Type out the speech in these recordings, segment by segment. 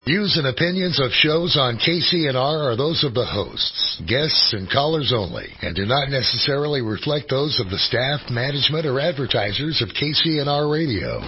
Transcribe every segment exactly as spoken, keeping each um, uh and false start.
Views and opinions of shows on K C N R are those of the hosts, guests, and callers only, and do not necessarily reflect those of the staff, management, or advertisers of K C N R Radio.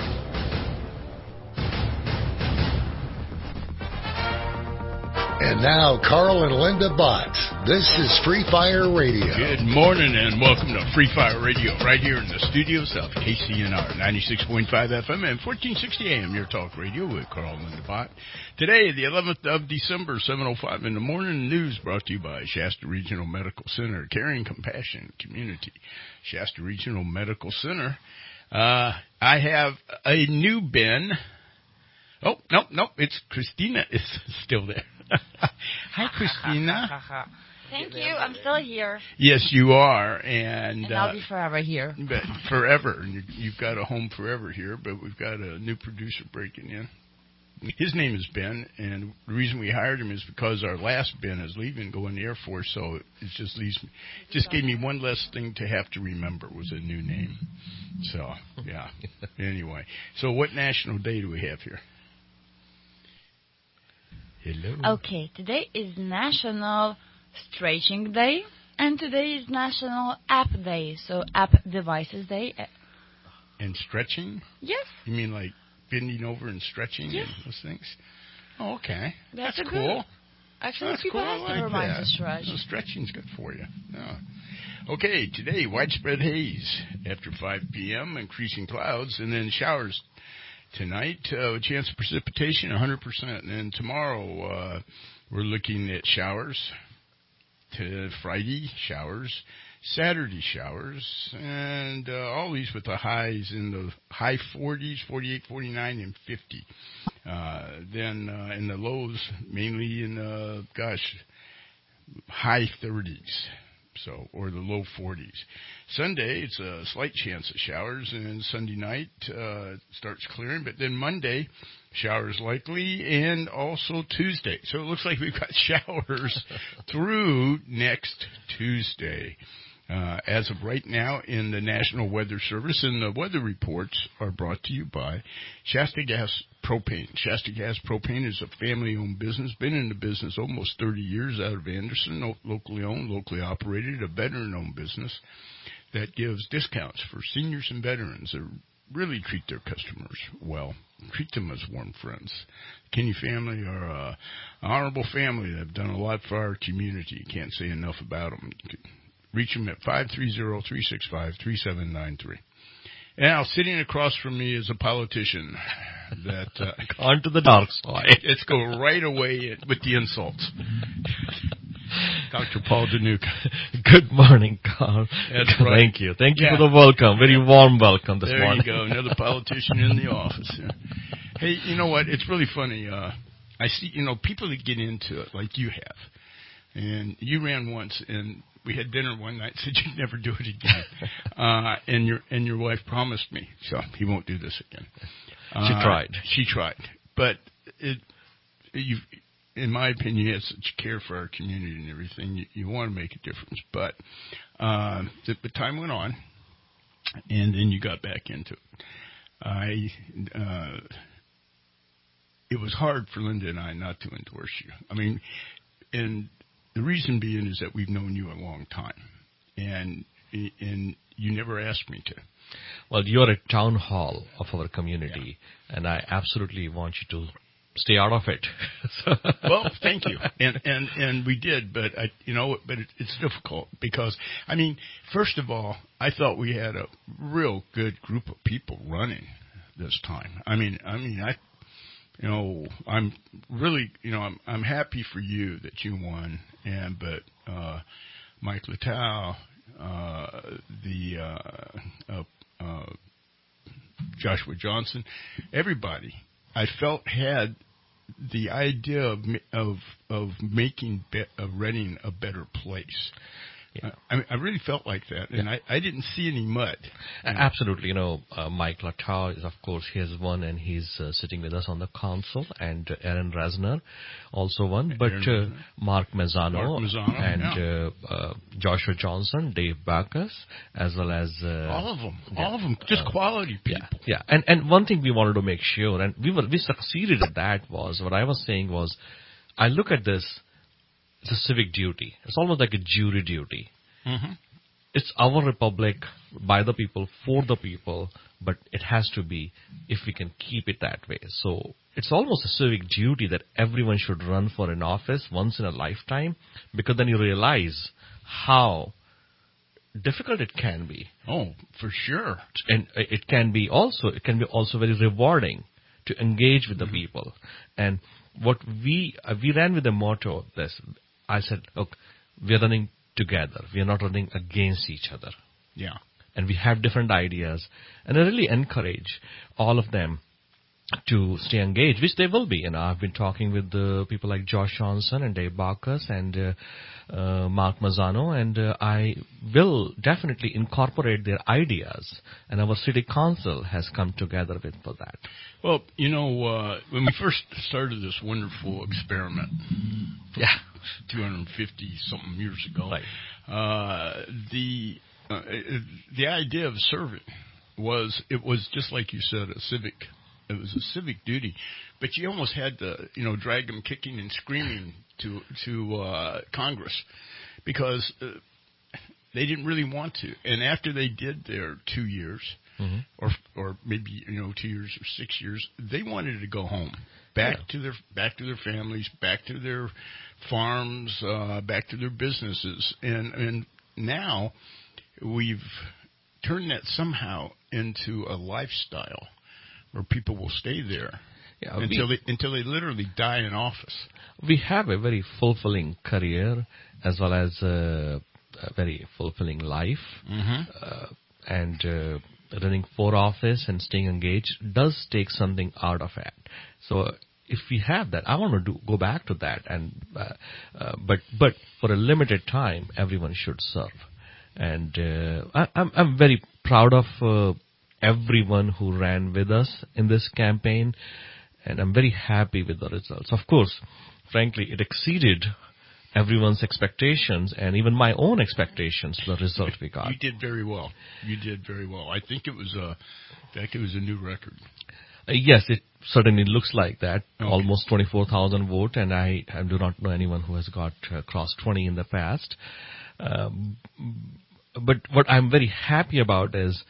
And now, Carl and Linda Bott. This is Free Fire Radio. Good morning and welcome to Free Fire Radio right here in the studios of K C N R, ninety-six point five F M and fourteen sixty A M, your talk radio with Carl and Linda Bott. Today, the eleventh of December, seven oh five in the morning, news brought to you by Shasta Regional Medical Center, Caring Compassion Community. Shasta Regional Medical Center. Uh, I have a new bin. Oh, no, no, it's Christina is still there. Hi, Christina. Thank you. I'm still here. Yes, you are. And, and I'll uh, be forever here. But forever. You, you've got a home forever here, but we've got a new producer breaking in. His name is Ben, and the reason we hired him is because our last Ben is leaving, going to the Air Force, so it just leaves me, just gave me one less thing to have to remember was a new name. So, yeah. Anyway, so what national day do we have here? Hello. Okay, today is National Stretching Day, and today is National App Day, so App Devices Day. And stretching? Yes. You mean like bending over and stretching yes. and those things? Oh, okay. That's, That's cool. Good. Actually, That's people cool. have I to like remind that. to stretch. So stretching's good for you. Yeah. Okay, today, widespread haze after five p.m., increasing clouds, and then showers. Tonight, uh, a chance of precipitation, one hundred percent. And then tomorrow, uh, we're looking at showers. To Friday, showers. Saturday, showers. And uh, all these with the highs in the high forties, forty-eight, forty-nine, and fifty. Uh, then uh, in the lows, mainly in, uh, gosh, high thirties. So, or the low forties. Sunday, it's a slight chance of showers, and Sunday night uh, starts clearing. But then Monday, showers likely, and also Tuesday. So it looks like we've got showers through next Tuesday. Uh, as of right now in the National Weather Service, and the weather reports are brought to you by Shasta Gas Propane. Shasta Gas Propane is a family-owned business, been in the business almost thirty years out of Anderson, locally owned, locally operated, a veteran-owned business that gives discounts for seniors and veterans that really treat their customers well, treat them as warm friends. Kenny family are an honorable family that have done a lot for our community. Can't say enough about them. Reach them at five three zero, three six five, three seven nine three. Now, sitting across from me is a politician that... Uh, On to the dark side. Let's go right away with the insults. Doctor Paul Danuka. Good morning, Carl. That's right. Thank you. Thank you yeah. for the welcome. Very warm welcome this there morning. There you go. Another politician in the office. Yeah. Hey, you know what? It's really funny. Uh, I see, you know, people that get into it like you have. And you ran once, and we had dinner one night, said you'd never do it again. uh, and your and your wife promised me, so he won't do this again. Uh, she tried. She tried. But it, you, in my opinion, you have such care for our community and everything. You, you want to make a difference. But uh, the, the time went on, and then you got back into it. I... Uh, it was hard for Linda and I not to endorse you. I mean, and... The reason being is that we've known you a long time, and and you never asked me to. Well, you're a town hall of our community, yeah. and I absolutely want you to stay out of it. Well, thank you, and and and we did, but I, you know, but it, it's difficult because I mean, first of all, I thought we had a real good group of people running this time. I mean, I mean, I. You know, I'm really, you know, I'm I'm happy for you that you won, and but uh, Mike Littau, uh, the uh, uh, uh, Joshua Johnson, everybody, I felt had the idea of of of making be- of Reading a better place. Yeah. I, I really felt like that, and yeah. I, I didn't see any mud. Absolutely. You know, uh, Mike Latau is, of course, he has won, and he's uh, sitting with us on the council, and uh, Aaron Rasner also won, but uh, Mark Mazzano, Mark Mazzano and yeah. uh, uh, Joshua Johnson, Dave Backus, as well as... Uh, all of them. Yeah, all of them. Just uh, quality people. Yeah, yeah. And, and one thing we wanted to make sure, and we were we succeeded at that, was, what I was saying was, I look at this, it's a civic duty. It's almost like a jury duty. Mm-hmm. It's our republic, by the people, for the people, but it has to be if we can keep it that way. So it's almost a civic duty that everyone should run for an office once in a lifetime, because then you realize how difficult it can be. Oh, for sure. And it can be also, it can be also very rewarding to engage with the mm-hmm. people. And what we, uh, we ran with the motto of this. I said, look, we are running together. We are not running against each other. Yeah. And we have different ideas. And I really encourage all of them to stay engaged, which they will be. And I've been talking with uh, people like Josh Johnson and Dave Backus and uh, uh, Mark Mazzano, and uh, I will definitely incorporate their ideas. And our city council has come together with for that. Well, you know, uh, when we first started this wonderful experiment, yeah, two hundred fifty something years ago, right. uh, the uh, the idea of serving was, it was just like you said, a civic. It was a civic duty, but you almost had to, you know, drag them kicking and screaming to to uh, Congress, because uh, they didn't really want to. And after they did their two years, mm-hmm. or or maybe you know two years or six years, they wanted to go home, back yeah. to their back to their families, back to their farms, uh, back to their businesses, and and now we've turned that somehow into a lifestyle, where people will stay there yeah, until we, they until they literally die in office. We have a very fulfilling career, as well as a, a very fulfilling life, mm-hmm. uh, and uh, running for office and staying engaged does take something out of it. So if we have that, I want to do, go back to that, and uh, uh, but but for a limited time, everyone should serve, and uh, I, I'm I'm very proud of. Uh, everyone who ran with us in this campaign, and I'm very happy with the results. Of course, frankly, it exceeded everyone's expectations and even my own expectations, the result we got. You did very well. You did very well. I think it was a, in fact, it was a new record. Uh, yes, it certainly looks like that. Okay. Almost twenty-four thousand votes, and I, I do not know anyone who has got uh, crossed twenty in the past. Um, but what I'm very happy about is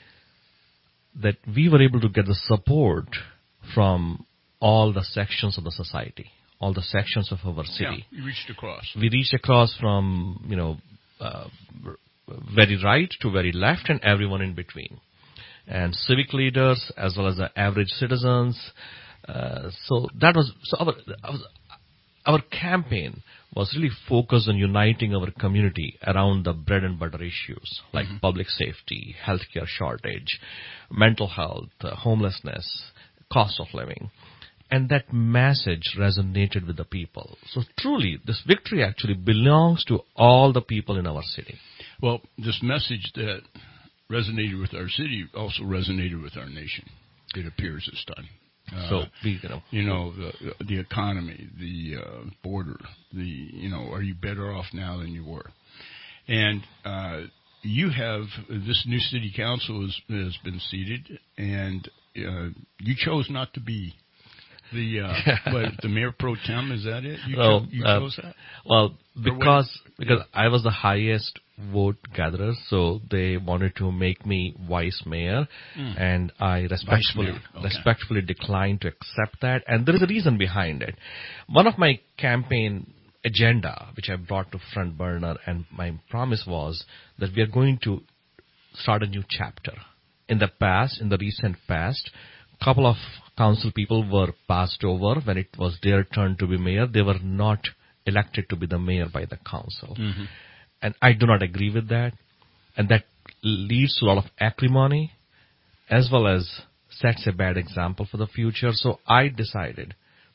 that we were able to get the support from all the sections of the society, all the sections of our city. Yeah, you reached across. We reached across from, you know, uh, very right to very left and everyone in between. And civic leaders as well as the average citizens. Uh, so that was, so our, our campaign was really focused on uniting our community around the bread and butter issues like mm-hmm. public safety, healthcare shortage, mental health, uh, homelessness, cost of living. And that message resonated with the people. So truly, this victory actually belongs to all the people in our city. Well, this message that resonated with our city also resonated with our nation, it appears this time. Uh, so we, you know, you know the the economy, the uh, border, the you know, are you better off now than you were? And uh, you have this new city council has, has been seated, and uh, you chose not to be the uh, what, the mayor pro tem. Is that it? You, well, cho- you uh, chose that? Well, because because yeah. I was the highest vote gatherer, so they wanted to make me vice mayor, mm. and I respectfully okay. respectfully declined to accept that. And there is a reason behind it. One of my campaign agenda, which I brought to front burner, and my promise was that we are going to start a new chapter. In the past, in the recent past, a couple of council people were passed over when it was their turn to be mayor. They were not elected to be the mayor by the council. Mm-hmm. And I do not agree with that. And that leads to a lot of acrimony as well as sets a bad example for the future. So I decided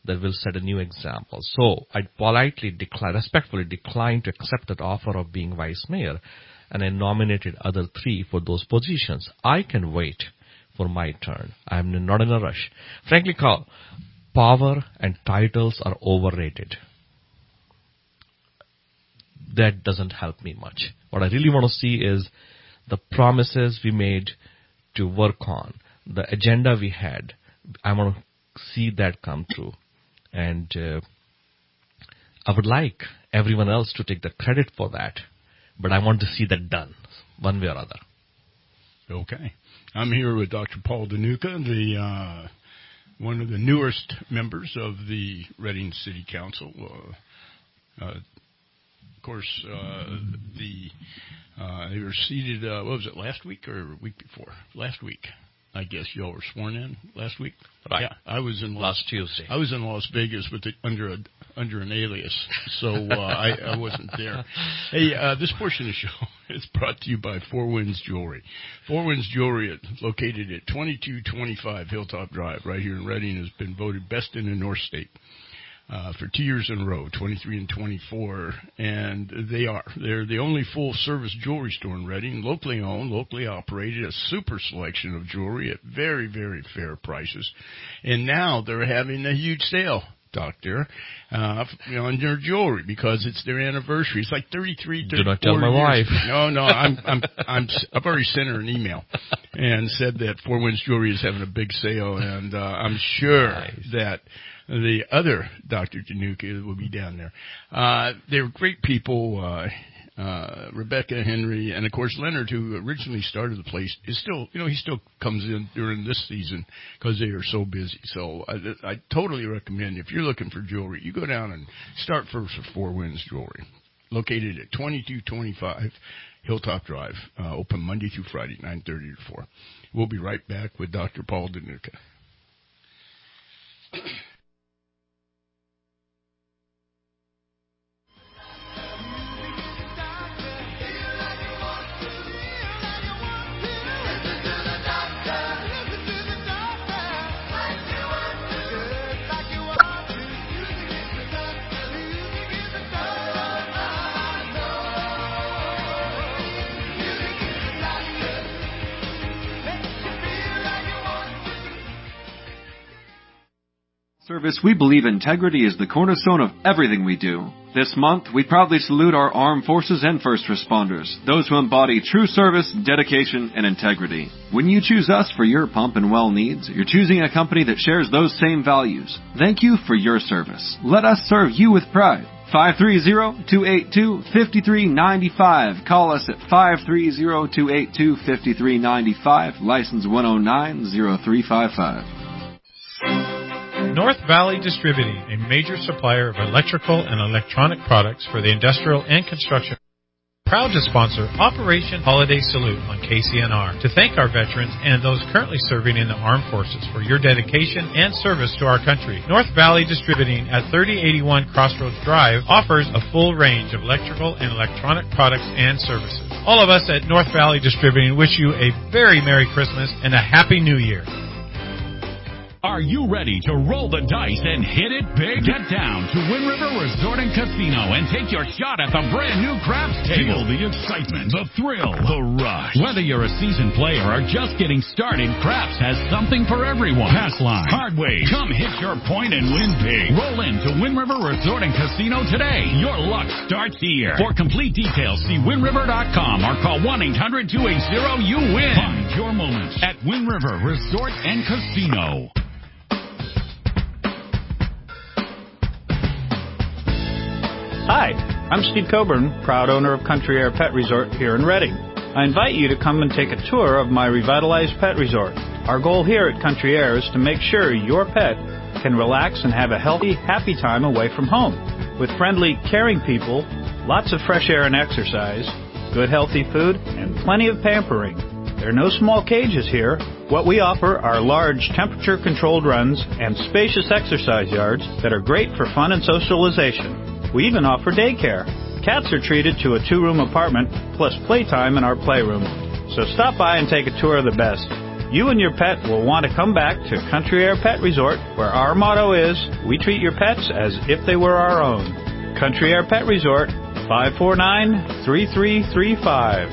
that will set a new example. So I politely decline, respectfully declined to accept that offer of being vice mayor, and I nominated other three for those positions. I can wait for my turn. I'm not in a rush. Frankly, Carl, power and titles are overrated. That doesn't help me much. What I really want to see is the promises we made to work on, the agenda we had. I want to see that come true. And uh, I would like everyone else to take the credit for that, but I want to see that done one way or other. Okay. I'm here with Doctor Paul DeNuca, the uh, one of the newest members of the Reading City Council. Uh, uh, of course, uh, the uh, they were seated, uh, what was it, last week or week before? Last week. I guess y'all were sworn in last week. Right. Yeah, I was in last Tuesday. I was in Las Vegas with the, under a under an alias, so uh, I, I wasn't there. Hey, uh, this portion of the show is brought to you by Four Winds Jewelry. Four Winds Jewelry, located at twenty-two twenty-five Hilltop Drive, right here in Reading, has been voted best in the North State. Uh, for two years in a row, twenty-three and twenty-four, and they are. They're the only full-service jewelry store in Reading, locally owned, locally operated, a super selection of jewelry at very, very fair prices. And now they're having a huge sale, Doctor, uh, on their jewelry because it's their anniversary. It's like thirty-three, thirty-four Do not tell my years. wife. No, no, I'm, I'm, I'm, I've already sent her an email and said that Four Winds Jewelry is having a big sale, and uh, I'm sure nice. that the other Doctor DeNuca will be down there. Uh, they were great people. Uh, uh, Rebecca, Henry, and of course Leonard, who originally started the place, is still, you know, he still comes in during this season because they are so busy. So I, I totally recommend, if you're looking for jewelry, you go down and start first with Four Winds Jewelry, located at twenty-two twenty-five Hilltop Drive, uh, open Monday through Friday, nine thirty to four. We'll be right back with Doctor Paul DeNuca. Service, we believe integrity is the cornerstone of everything we do. This month, we proudly salute our armed forces and first responders, those who embody true service, dedication, and integrity. When you choose us for your pump and well needs, you're choosing a company that shares those same values. Thank you for your service. Let us serve you with pride. five three zero, two eight two, five three nine five. Call us at five three zero, two eight two, five three nine five, license one oh nine, oh three five five. North Valley Distributing, a major supplier of electrical and electronic products for the industrial and construction. Proud to sponsor Operation Holiday Salute on K C N R to thank our veterans and those currently serving in the armed forces for your dedication and service to our country. North Valley Distributing at thirty eighty-one Crossroads Drive offers a full range of electrical and electronic products and services. All of us at North Valley Distributing wish you a very Merry Christmas and a Happy New Year. Are you ready to roll the dice and hit it big? Get down to Wind River Resort and Casino and take your shot at the brand new craps table. Feel the excitement, the thrill, the rush. Whether you're a seasoned player or just getting started, Craps has something for everyone. Pass line, hard ways. Come hit your point and win big. Roll in to Wind River Resort and Casino today. Your luck starts here. For complete details, see wind river dot com or call one eight hundred, two eight zero, you win. Find your moments at Wind River Resort and Casino. Hi, I'm Steve Coburn, proud owner of Country Air Pet Resort here in Reading. I invite you to come and take a tour of my revitalized pet resort. Our goal here at Country Air is to make sure your pet can relax and have a healthy, happy time away from home. With friendly, caring people, lots of fresh air and exercise, good healthy food, and plenty of pampering. There are no small cages here. What we offer are large temperature-controlled runs and spacious exercise yards that are great for fun and socialization. We even offer daycare. Cats are treated to a two-room apartment plus playtime in our playroom. So stop by and take a tour of the best. You and your pet will want to come back to Country Air Pet Resort, where our motto is, we treat your pets as if they were our own. Country Air Pet Resort, five four nine, three three three five.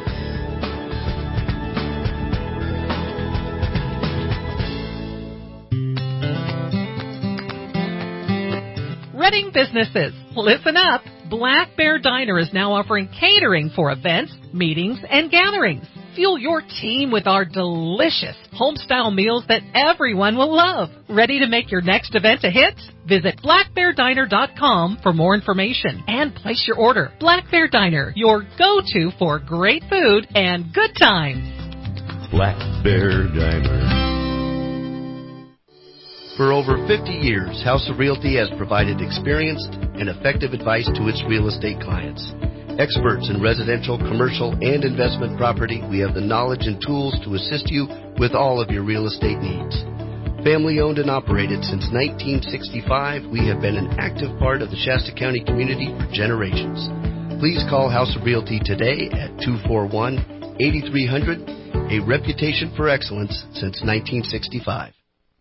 Reading businesses, listen up. Black Bear Diner is now offering catering for events, meetings, and gatherings. Fuel your team with our delicious home-style meals that everyone will love. Ready to make your next event a hit? Visit black bear diner dot com for more information and place your order. Black Bear Diner, your go-to for great food and good times. Black Bear Diner. For over fifty years, House of Realty has provided experienced and effective advice to its real estate clients. Experts in residential, commercial, and investment property, we have the knowledge and tools to assist you with all of your real estate needs. Family owned and operated since nineteen sixty-five, we have been an active part of the Shasta County community for generations. Please call House of Realty today at two four one, eight three zero zero, a reputation for excellence since nineteen sixty-five.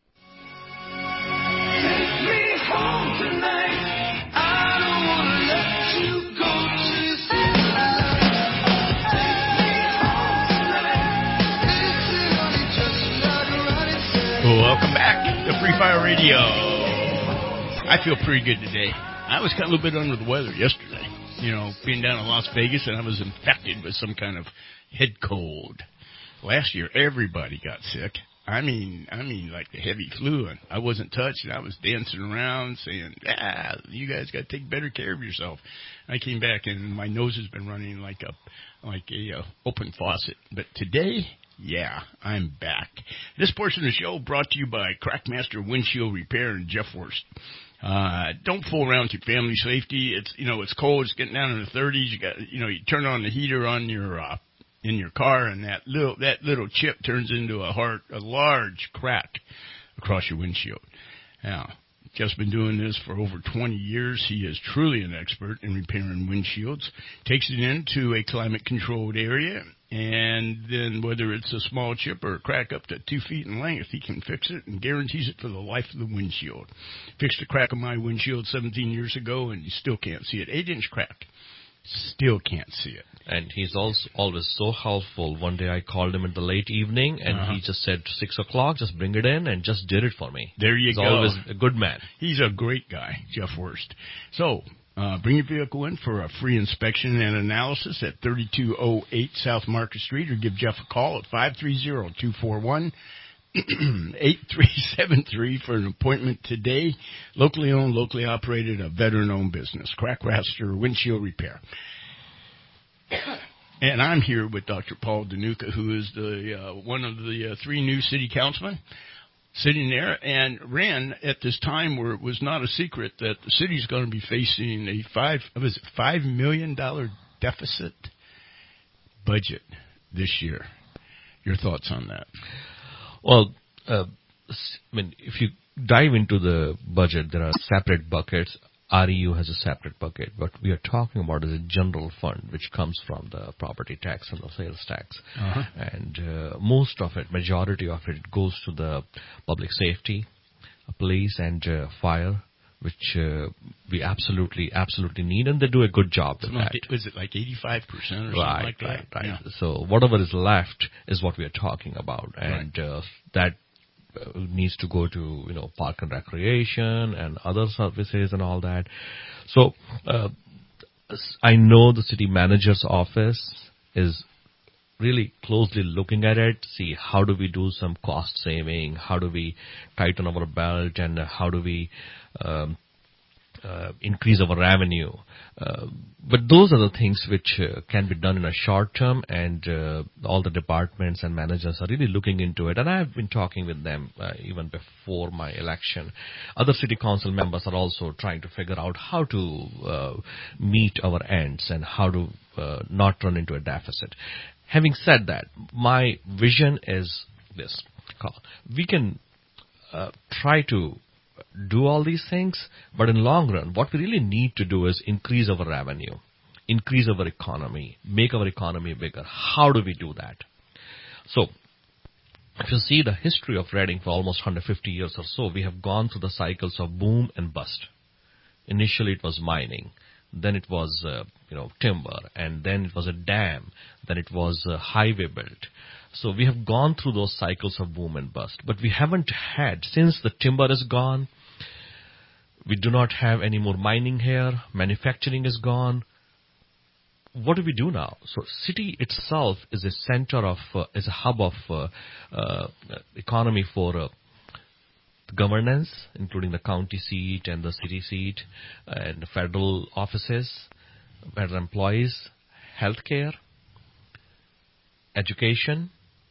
Welcome back to Free Fire Radio. I feel pretty good today. I was kind of a little bit under the weather yesterday. You know, being down in Las Vegas, and I was infected with some kind of head cold. Last year, everybody got sick. I mean, I mean, like the heavy flu, and I wasn't touched, and I was dancing around saying, ah, you guys got to take better care of yourself. I came back, and my nose has been running like a, like a uh, open faucet. But today, yeah, I'm back. This portion of the show brought to you by Crackmaster Windshield Repair and Jeff Worst. Uh, don't fool around with your family safety. It's, you know, it's cold. It's getting down in the thirties. You got, you know, you turn on the heater on your, uh, in your car, and that little, that little chip turns into a hard, a large crack across your windshield. Now, Jeff's been doing this for over twenty years. He is truly an expert in repairing windshields. Takes it into a climate-controlled area, and then whether it's a small chip or a crack up to two feet in length, he can fix it and guarantees it for the life of the windshield. Fixed a crack on my windshield seventeen years ago, and you still can't see it. Eight-inch crack. Still can't see it. And he's also always so helpful. One day I called him in the late evening, and uh-huh. he just said, six o'clock, just bring it in, and just did it for me. There you he's go. He's always a good man. He's a great guy, Jeff Worst. So, uh, bring your vehicle in for a free inspection and analysis at thirty-two oh eight South Market Street, or give Jeff a call at five three zero, two four one, eight three seven three for an appointment today. Locally owned, locally operated, a veteran-owned business. Crackmaster Windshield Repair. And I'm here with Doctor Paul Danuka, who is the uh, one of the uh, three new city councilmen sitting there, and ran at this time where it was not a secret that the city's going to be facing a five was it five million dollar deficit budget this year. Your thoughts on that? Well, uh, I mean, if you dive into the budget, there are separate buckets. R E U has a separate bucket. What we are talking about is a general fund, which comes from the property tax and the sales tax. Uh-huh. And uh, most of it, majority of it, goes to the public safety, police, and uh, fire, which uh, we absolutely, absolutely need, and they do a good job with that. Was it like eighty-five percent or something right, like that? Right, right, yeah. So whatever is left is what we are talking about, and right. uh, that needs to go to, you know, park and recreation and other services and all that. So uh, I know the city manager's office is really closely looking at it, see how do we do some cost saving, how do we tighten our belt, and how do we um, uh, increase our revenue. Uh, but those are the things which uh, can be done in a short term, and uh, all the departments and managers are really looking into it. And I have been talking with them uh, even before my election. Other city council members are also trying to figure out how to uh, meet our ends and how to uh, not run into a deficit. Having said that, my vision is this. We can uh, try to do all these things, but in long run, what we really need to do is increase our revenue, increase our economy, make our economy bigger. How do we do that? So, if you see the history of Reading for almost one hundred fifty years or so, we have gone through the cycles of boom and bust. Initially, it was mining. Then it was, uh, you know, timber. And then it was a dam. Then it was a highway built. So we have gone through those cycles of boom and bust. But we haven't had, since the timber is gone, we do not have any more mining here. Manufacturing is gone. What do we do now? So city itself is a center of, uh, is a hub of uh, uh, economy for uh, governance, including the county seat and the city seat and the federal offices, federal employees, healthcare, education,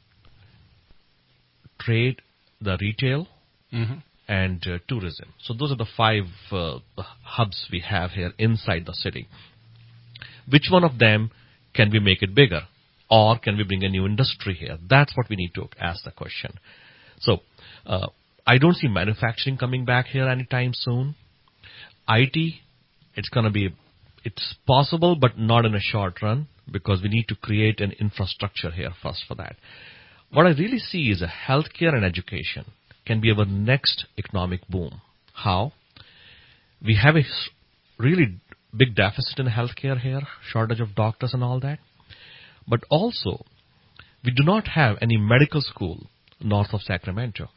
trade, the retail, mm-hmm. and uh, tourism. So those are the five uh, hubs we have here inside the city. Which one of them can we make it bigger? Or can we bring a new industry here? That's what we need to ask the question. So uh, I don't see manufacturing coming back here anytime soon. I T, it's going to be, it's possible, but not in a short run, because we need to create an infrastructure here first for that. What I really see is a healthcare and education can be our next economic boom. How? We have a really big deficit in healthcare here, shortage of doctors and all that. But also, we do not have any medical school north of Sacramento.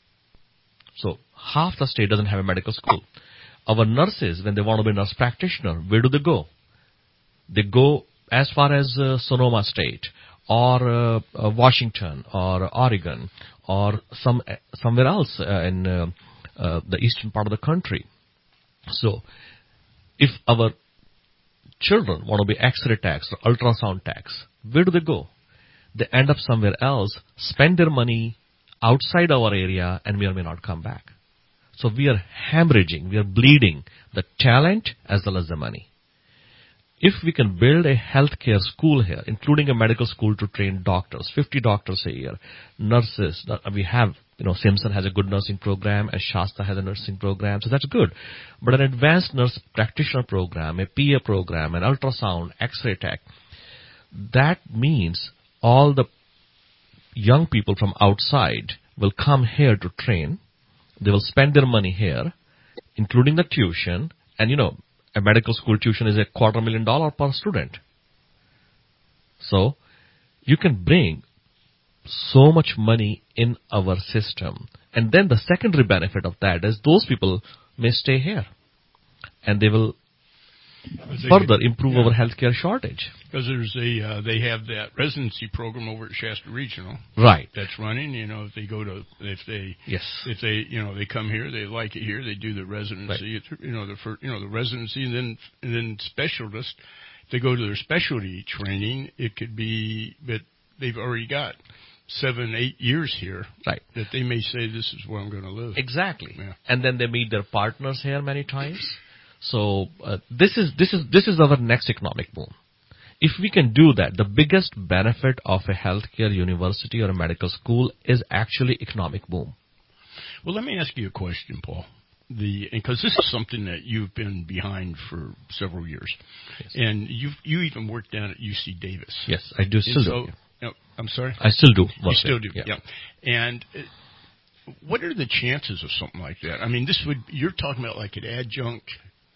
So half the state doesn't have a medical school. Our nurses, when they want to be a nurse practitioner, where do they go? They go as far as uh, Sonoma State or uh, uh, Washington or Oregon or some uh, somewhere else uh, in uh, uh, the eastern part of the country. So if our children want to be X-ray techs or ultrasound techs, where do they go? They end up somewhere else, spend their money outside our area, and may or may not come back. So we are hemorrhaging, we are bleeding the talent as well as the money. If we can build a healthcare school here, including a medical school to train doctors, fifty doctors a year, nurses, we have, you know, Simpson has a good nursing program, and Shasta has a nursing program, so that's good. But an advanced nurse practitioner program, a P A program, an ultrasound, X-ray tech, that means all the young people from outside will come here to train. They will spend their money here, including the tuition. And, you know, a medical school tuition is a quarter million dollar per student. So you can bring so much money in our system. And then the secondary benefit of that is those people may stay here. And they will further improve yeah. our healthcare shortage. Because there's a, uh, they have that residency program over at Shasta Regional. Right. That's running, you know, if they go to, if they, yes. if they, you know, they come here, they like it here, they do the residency, right. it's, you know, the first, you know, the residency and then, and then specialist. If they go to their specialty training, it could be, but they've already got seven, eight years here. Right. That they may say, this is where I'm going to live. Exactly. Yeah. And then they meet their partners here many times. So uh, this is this is this is our next economic boom. If we can do that, the biggest benefit of a healthcare university or a medical school is actually economic boom. Well, let me ask you a question, Paul. The because this is something that you've been behind for several years, yes. and you you even worked down at U C Davis. Yes, I do still and so, do. You know, I'm sorry. I still do. You still do. Yeah. yeah. And uh, what are the chances of something like that? I mean, this would you're talking about like an adjunct.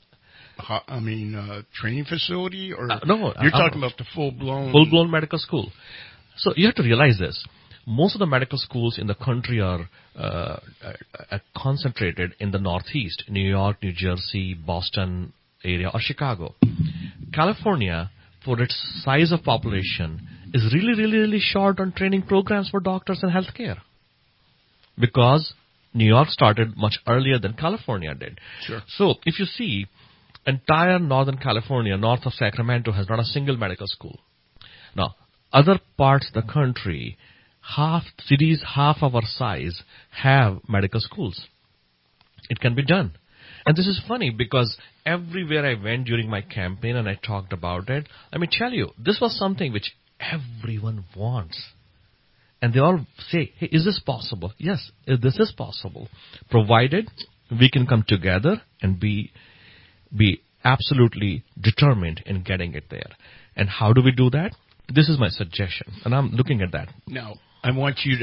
I mean, uh, training facility, or uh, no? You're uh, talking about the full-blown... Full-blown medical school. So you have to realize this. Most of the medical schools in the country are uh, uh, concentrated in the Northeast, New York, New Jersey, Boston area, or Chicago. California, for its size of population, is really, really, really short on training programs for doctors and healthcare. Because New York started much earlier than California did. Sure. So if you see... entire Northern California, north of Sacramento, has not a single medical school. Now, other parts of the country, half cities, half of our size, have medical schools. It can be done. And this is funny because everywhere I went during my campaign and I talked about it, let me tell you, this was something which everyone wants. And they all say, hey, is this possible? Yes, this is possible, provided we can come together and be be absolutely determined in getting it there. And how do we do that? This is my suggestion, and I'm looking at that. Now, I want you to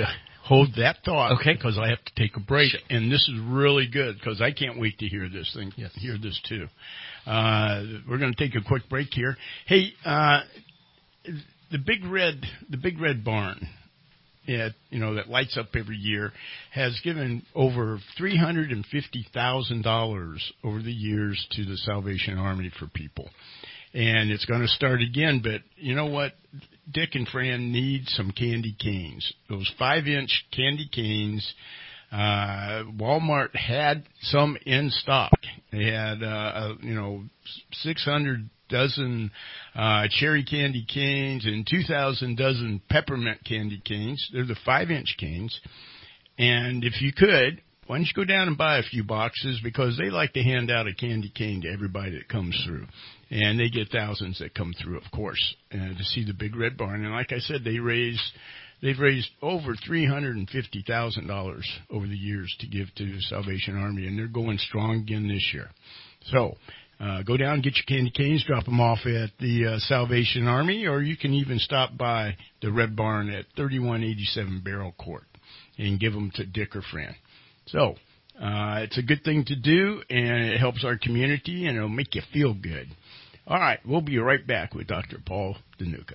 hold that thought, okay, because I have to take a break, sure. and this is really good because I can't wait to hear this thing, yes. hear this too. Uh, we're going to take a quick break here. Hey, uh, the big red, the big red barn, yeah, you know, that lights up every year, has given over three hundred fifty thousand dollars over the years to the Salvation Army for people. And it's going to start again, but you know what? Dick and Fran need some candy canes. Those five-inch candy canes, uh, Walmart had some in stock. They had, uh, you know, six hundred dozen uh, cherry candy canes and two thousand dozen peppermint candy canes. They're the five-inch canes. And if you could, why don't you go down and buy a few boxes, because they like to hand out a candy cane to everybody that comes through. And they get thousands that come through, of course, uh, to see the Big Red Barn. And like I said, they raise, they've raised over three hundred fifty thousand dollars over the years to give to the Salvation Army, and they're going strong again this year. So uh, go down, get your candy canes, drop them off at the uh, Salvation Army, or you can even stop by the Red Barn at thirty-one eighty-seven Barrel Court and give them to Dick or Fran. So uh, it's a good thing to do, and it helps our community, and it'll make you feel good. All right, we'll be right back with Doctor Paul DeNuca.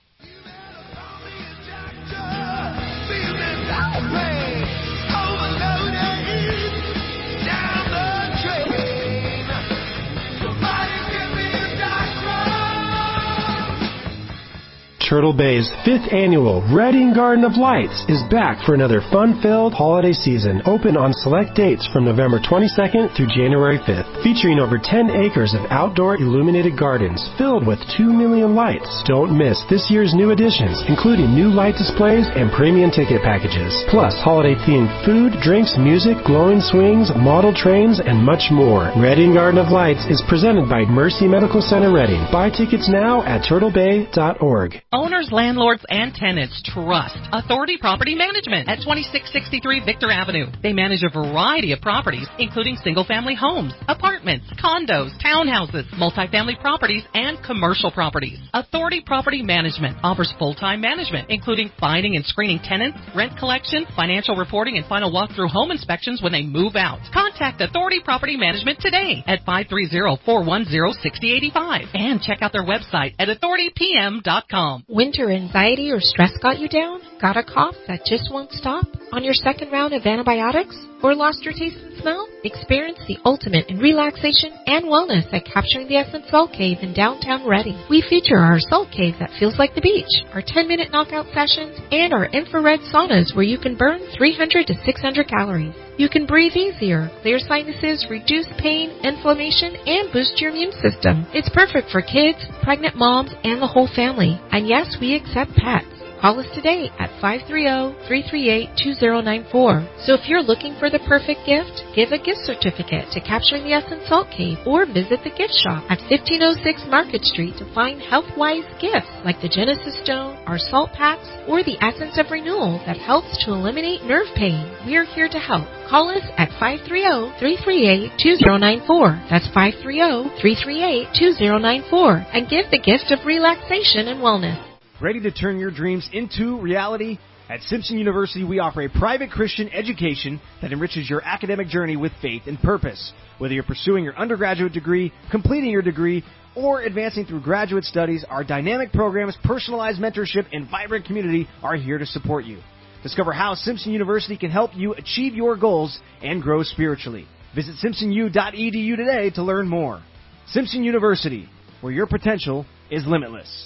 Turtle Bay's fifth annual Reading Garden of Lights is back for another fun-filled holiday season, open on select dates from November twenty-second through January fifth, featuring over ten acres of outdoor illuminated gardens filled with two million lights. Don't miss this year's new additions, including new light displays and premium ticket packages, plus holiday-themed food, drinks, music, glowing swings, model trains, and much more. Reading Garden of Lights is presented by Mercy Medical Center Reading. Buy tickets now at turtle bay dot org. Owners, landlords, and tenants trust Authority Property Management at twenty-six sixty-three Victor Avenue. They manage a variety of properties, including single-family homes, apartments, condos, townhouses, multifamily properties, and commercial properties. Authority Property Management offers full-time management, including finding and screening tenants, rent collection, financial reporting, and final walkthrough home inspections when they move out. Contact Authority Property Management today at five three zero, four one zero, six zero eight five and check out their website at authority p m dot com. Winter anxiety or stress got you down? Got a cough that just won't stop? On your second round of antibiotics? Or lost your taste and smell? Experience the ultimate in relaxation and wellness at Capturing the Essence Salt Cave in downtown Reading. We feature our salt cave that feels like the beach, our ten-minute knockout sessions, and our infrared saunas where you can burn three hundred to six hundred calories. You can breathe easier, clear sinuses, reduce pain, inflammation, and boost your immune system. It's perfect for kids, pregnant moms, and the whole family. And yes, we accept pets. Call us today at five three zero, three three eight, two zero nine four. So if you're looking for the perfect gift, give a gift certificate to Capturing the Essence Salt Cave or visit the gift shop at fifteen oh six Market Street to find health-wise gifts like the Genesis Stone, our salt packs, or the Essence of Renewal that helps to eliminate nerve pain. We're here to help. Call us at five three zero, three three eight, two zero nine four. That's five three zero, three three eight, two zero nine four. And give the gift of relaxation and wellness. Ready to turn your dreams into reality? At Simpson University, we offer a private Christian education that enriches your academic journey with faith and purpose. Whether you're pursuing your undergraduate degree, completing your degree, or advancing through graduate studies, our dynamic programs, personalized mentorship, and vibrant community are here to support you. Discover how Simpson University can help you achieve your goals and grow spiritually. Visit simpson u dot e d u today to learn more. Simpson University, where your potential is limitless.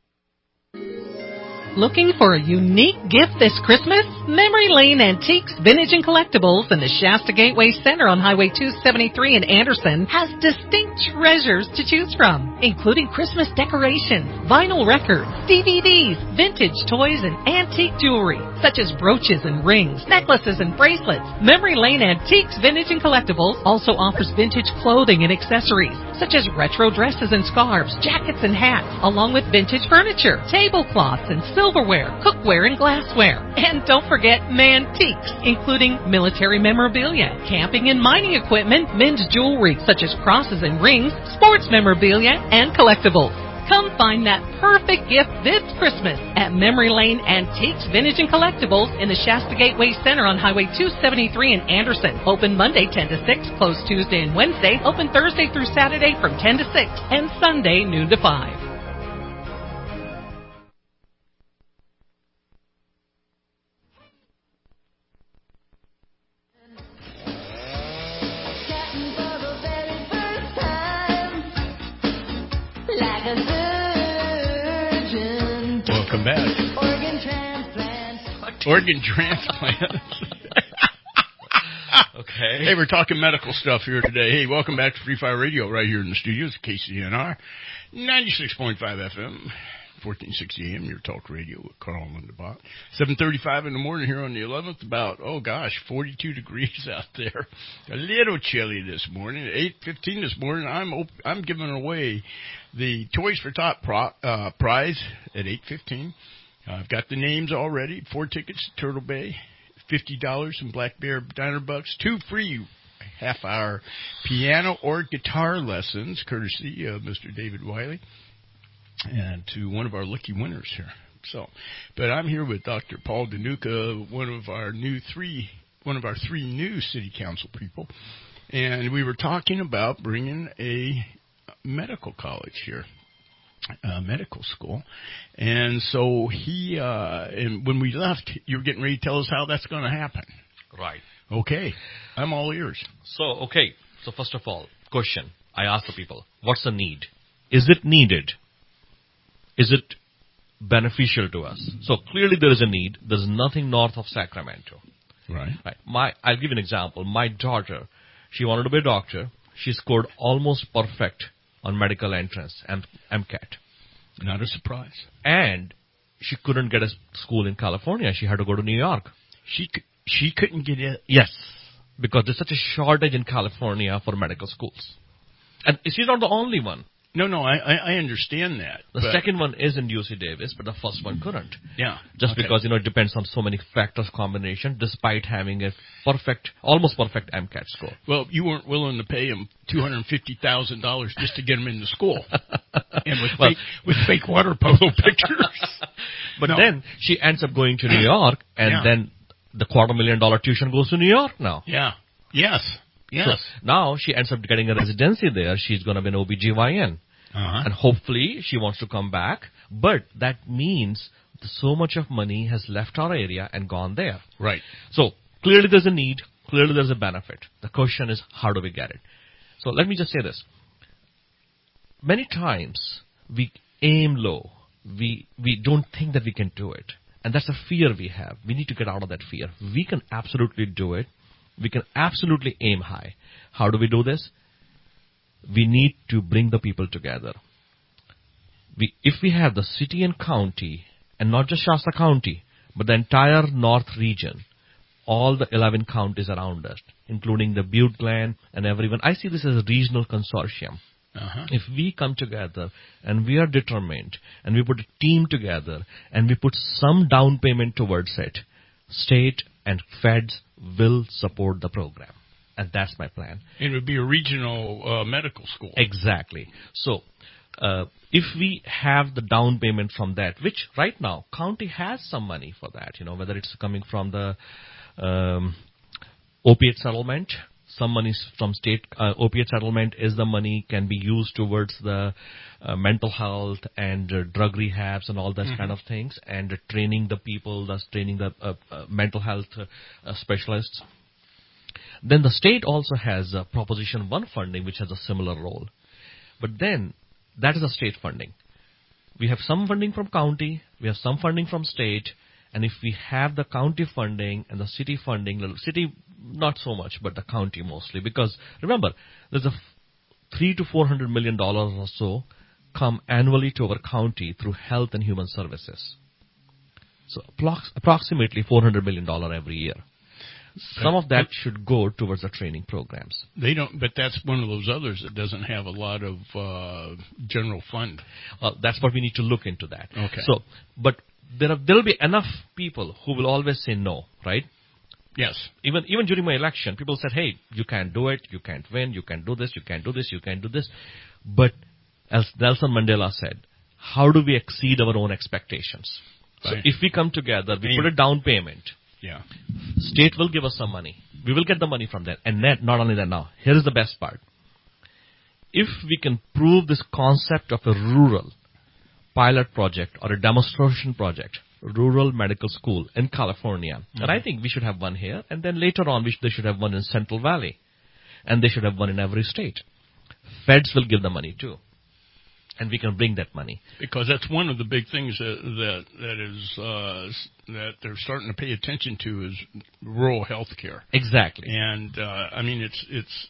Looking for a unique gift this Christmas? Memory Lane Antiques, Vintage and Collectibles in the Shasta Gateway Center on Highway two seventy-three in Anderson has distinct treasures to choose from, including Christmas decorations, vinyl records, D V Ds, vintage toys, and antique jewelry, such as brooches and rings, necklaces and bracelets. Memory Lane Antiques, Vintage and Collectibles also offers vintage clothing and accessories, such as retro dresses and scarves, jackets and hats, along with vintage furniture, tablecloths, and silverware, cookware, and glassware. And don't forget Mantiques, including military memorabilia, camping and mining equipment, men's jewelry, such as crosses and rings, sports memorabilia, and collectibles. Come find that perfect gift this Christmas at Memory Lane Antiques, Vintage, and Collectibles in the Shasta Gateway Center on Highway two seventy-three in Anderson. Open Monday ten to six, closed Tuesday and Wednesday, open Thursday through Saturday from ten to six, and Sunday noon to five. Welcome back. Organ transplant. Organ transplant. Okay. Hey, we're talking medical stuff here today. Hey, welcome back to Free Fire Radio right here in the studios, K C N R, ninety-six point five F M, fourteen sixty A M, your talk radio with Carl and Linda seven thirty-five in the morning here on the eleventh, about, oh gosh, forty-two degrees out there. A little chilly this morning. At eight fifteen this morning, I'm op- I'm giving away the Toys for Tot pro- uh, prize at eight fifteen. Uh, I've got the names already. Four tickets to Turtle Bay, fifty dollars in Black Bear Diner Bucks, two free half-hour piano or guitar lessons, courtesy of Mister David Wiley, and to one of our lucky winners here. So, but I'm here with Doctor Paul Danuka, one of our new three, one of our three new city council people, and we were talking about bringing a medical college here, uh, medical school, and so he, uh, and when we left, you were getting ready to tell us how that's going to happen. Right. Okay, I'm all ears. So, okay, so first of all, question. I ask the people, what's the need? Is it needed? Is it beneficial to us? So clearly there is a need. There's nothing north of Sacramento. Right. Right. My, I'll give you an example. My daughter, she wanted to be a doctor. She scored almost perfect on medical entrance, M- MCAT. Not a surprise. And she couldn't get a school in California. She had to go to New York. She c- she couldn't get in? Yes, because there's such a shortage in California for medical schools. And she's not the only one. No, no, I, I, I understand that. The but second one is in U C Davis, but the first one couldn't. Yeah. Just okay. because, you know, it depends on so many factors combination, despite having a perfect, almost perfect MCAT score. Well, you weren't willing to pay him two hundred fifty thousand dollars just to get him into school. And with, well, fake, with fake water polo pictures. But no. then she ends up going to New York, and yeah. then the quarter million dollar tuition goes to New York now. Yeah. Yes. Yes. So now she ends up getting a residency there. She's going to be an O B G Y N. Uh-huh. And hopefully she wants to come back. But that means so much of money has left our area and gone there. Right. So clearly there's a need. Clearly there's a benefit. The question is, how do we get it? So let me just say this. Many times we aim low. We, we don't think that we can do it. And that's a fear we have. We need to get out of that fear. We can absolutely do it. We can absolutely aim high. How do we do this? We need to bring the people together. We, if we have the city and county, and not just Shasta County, but the entire north region, all the eleven counties around us, including the Butte Glen and everyone, I see this as a regional consortium. Uh-huh. If we come together and we are determined and we put a team together and we put some down payment towards it, state and feds will support the program. And that's my plan. It would be a regional uh, medical school. Exactly. So uh, if we have the down payment from that, which right now county has some money for that, you know, whether it's coming from the um, opiate settlement, some money from state uh, opiate settlement is the money can be used towards the uh, mental health and uh, drug rehabs and all that mm-hmm. kind of things, and uh, training the people, thus training the uh, uh, mental health uh, uh, specialists. Then the state also has uh, Proposition one funding, which has a similar role. But then that is a state funding. We have some funding from county, we have some funding from state, and if we have the county funding and the city funding, the city not so much, but the county mostly, because remember, there's a three to four hundred million dollars or so come annually to our county through health and human services. So approximately four hundred million dollars every year. Some of that should go towards the training programs. They don't, but that's one of those others that doesn't have a lot of uh, general fund. Well, that's what we need to look into that. Okay. So, but there are, there will be enough people who will always say no, right? Yes. Even even during my election, people said, "Hey, you can't do it. You can't win. You can't do this. You can't do this. You can't do this." But as Nelson Mandela said, how do we exceed our own expectations? Right. So if we come together, we Amen. put a down payment. Yeah. State will give us some money. We will get the money from that. And net, not only that now, here is the best part. If we can prove this concept of a rural pilot project or a demonstration project, rural medical school in California, mm-hmm. and I think we should have one here, and then later on we sh- they should have one in Central Valley, and they should have one in every state. Feds will give the money too. And we can bring that money. Because that's one of the big things that that, that is uh, that they're starting to pay attention to is rural health care. Exactly. And uh, I mean, it's it's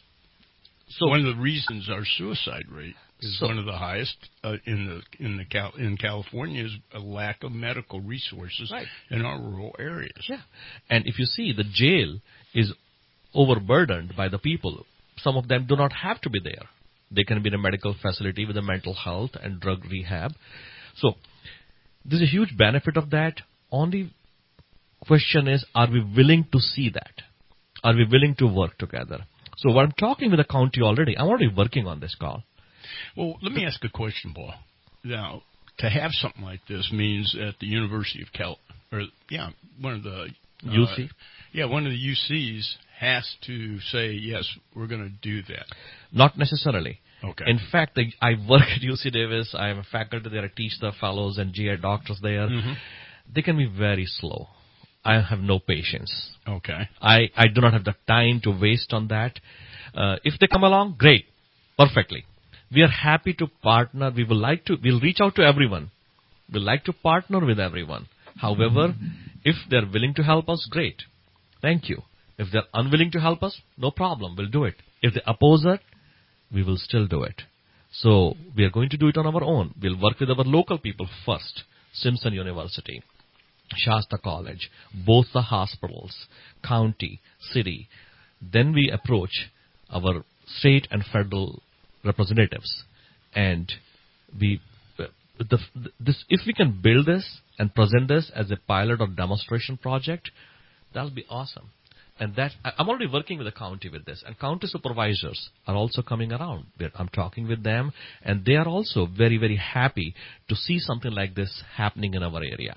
so one of the reasons our suicide rate is so, one of the highest uh, in the in the Cal- in California is a lack of medical resources right. in our rural areas. Yeah. And if you see, the jail is overburdened by the people. Some of them do not have to be there. They can be in a medical facility with a mental health and drug rehab. So there's a huge benefit of that. Only question is, are we willing to see that? Are we willing to work together? So what I'm talking with the county already, I'm already working on this call. Well, let me ask a question, Paul. Now, to have something like this means at the University of Cal, or yeah, one of the uh, U C, yeah, one of the U Cs has to say yes, we're going to do that. Not necessarily. Okay. In fact, I, I work at U C Davis. I am a faculty there. I teach the fellows and G I doctors there. Mm-hmm. They can be very slow. I have no patience. Okay. I, I do not have the time to waste on that. Uh, if they come along, great, perfectly. We are happy to partner. We will like to. We'll reach out to everyone. We'll like to partner with everyone. However, if they're willing to help us, great. Thank you. If they're unwilling to help us, no problem. We'll do it. If they oppose it, we will still do it. So we are going to do it on our own. We'll work with our local people first. Simpson University, Shasta College, both the hospitals, county, city. Then we approach our state and federal representatives. And we, the, this, if we can build this and present this as a pilot or demonstration project, that'll be awesome. And that I'm already working with the county with this, and county supervisors are also coming around. I'm talking with them, and they are also very, very happy to see something like this happening in our area.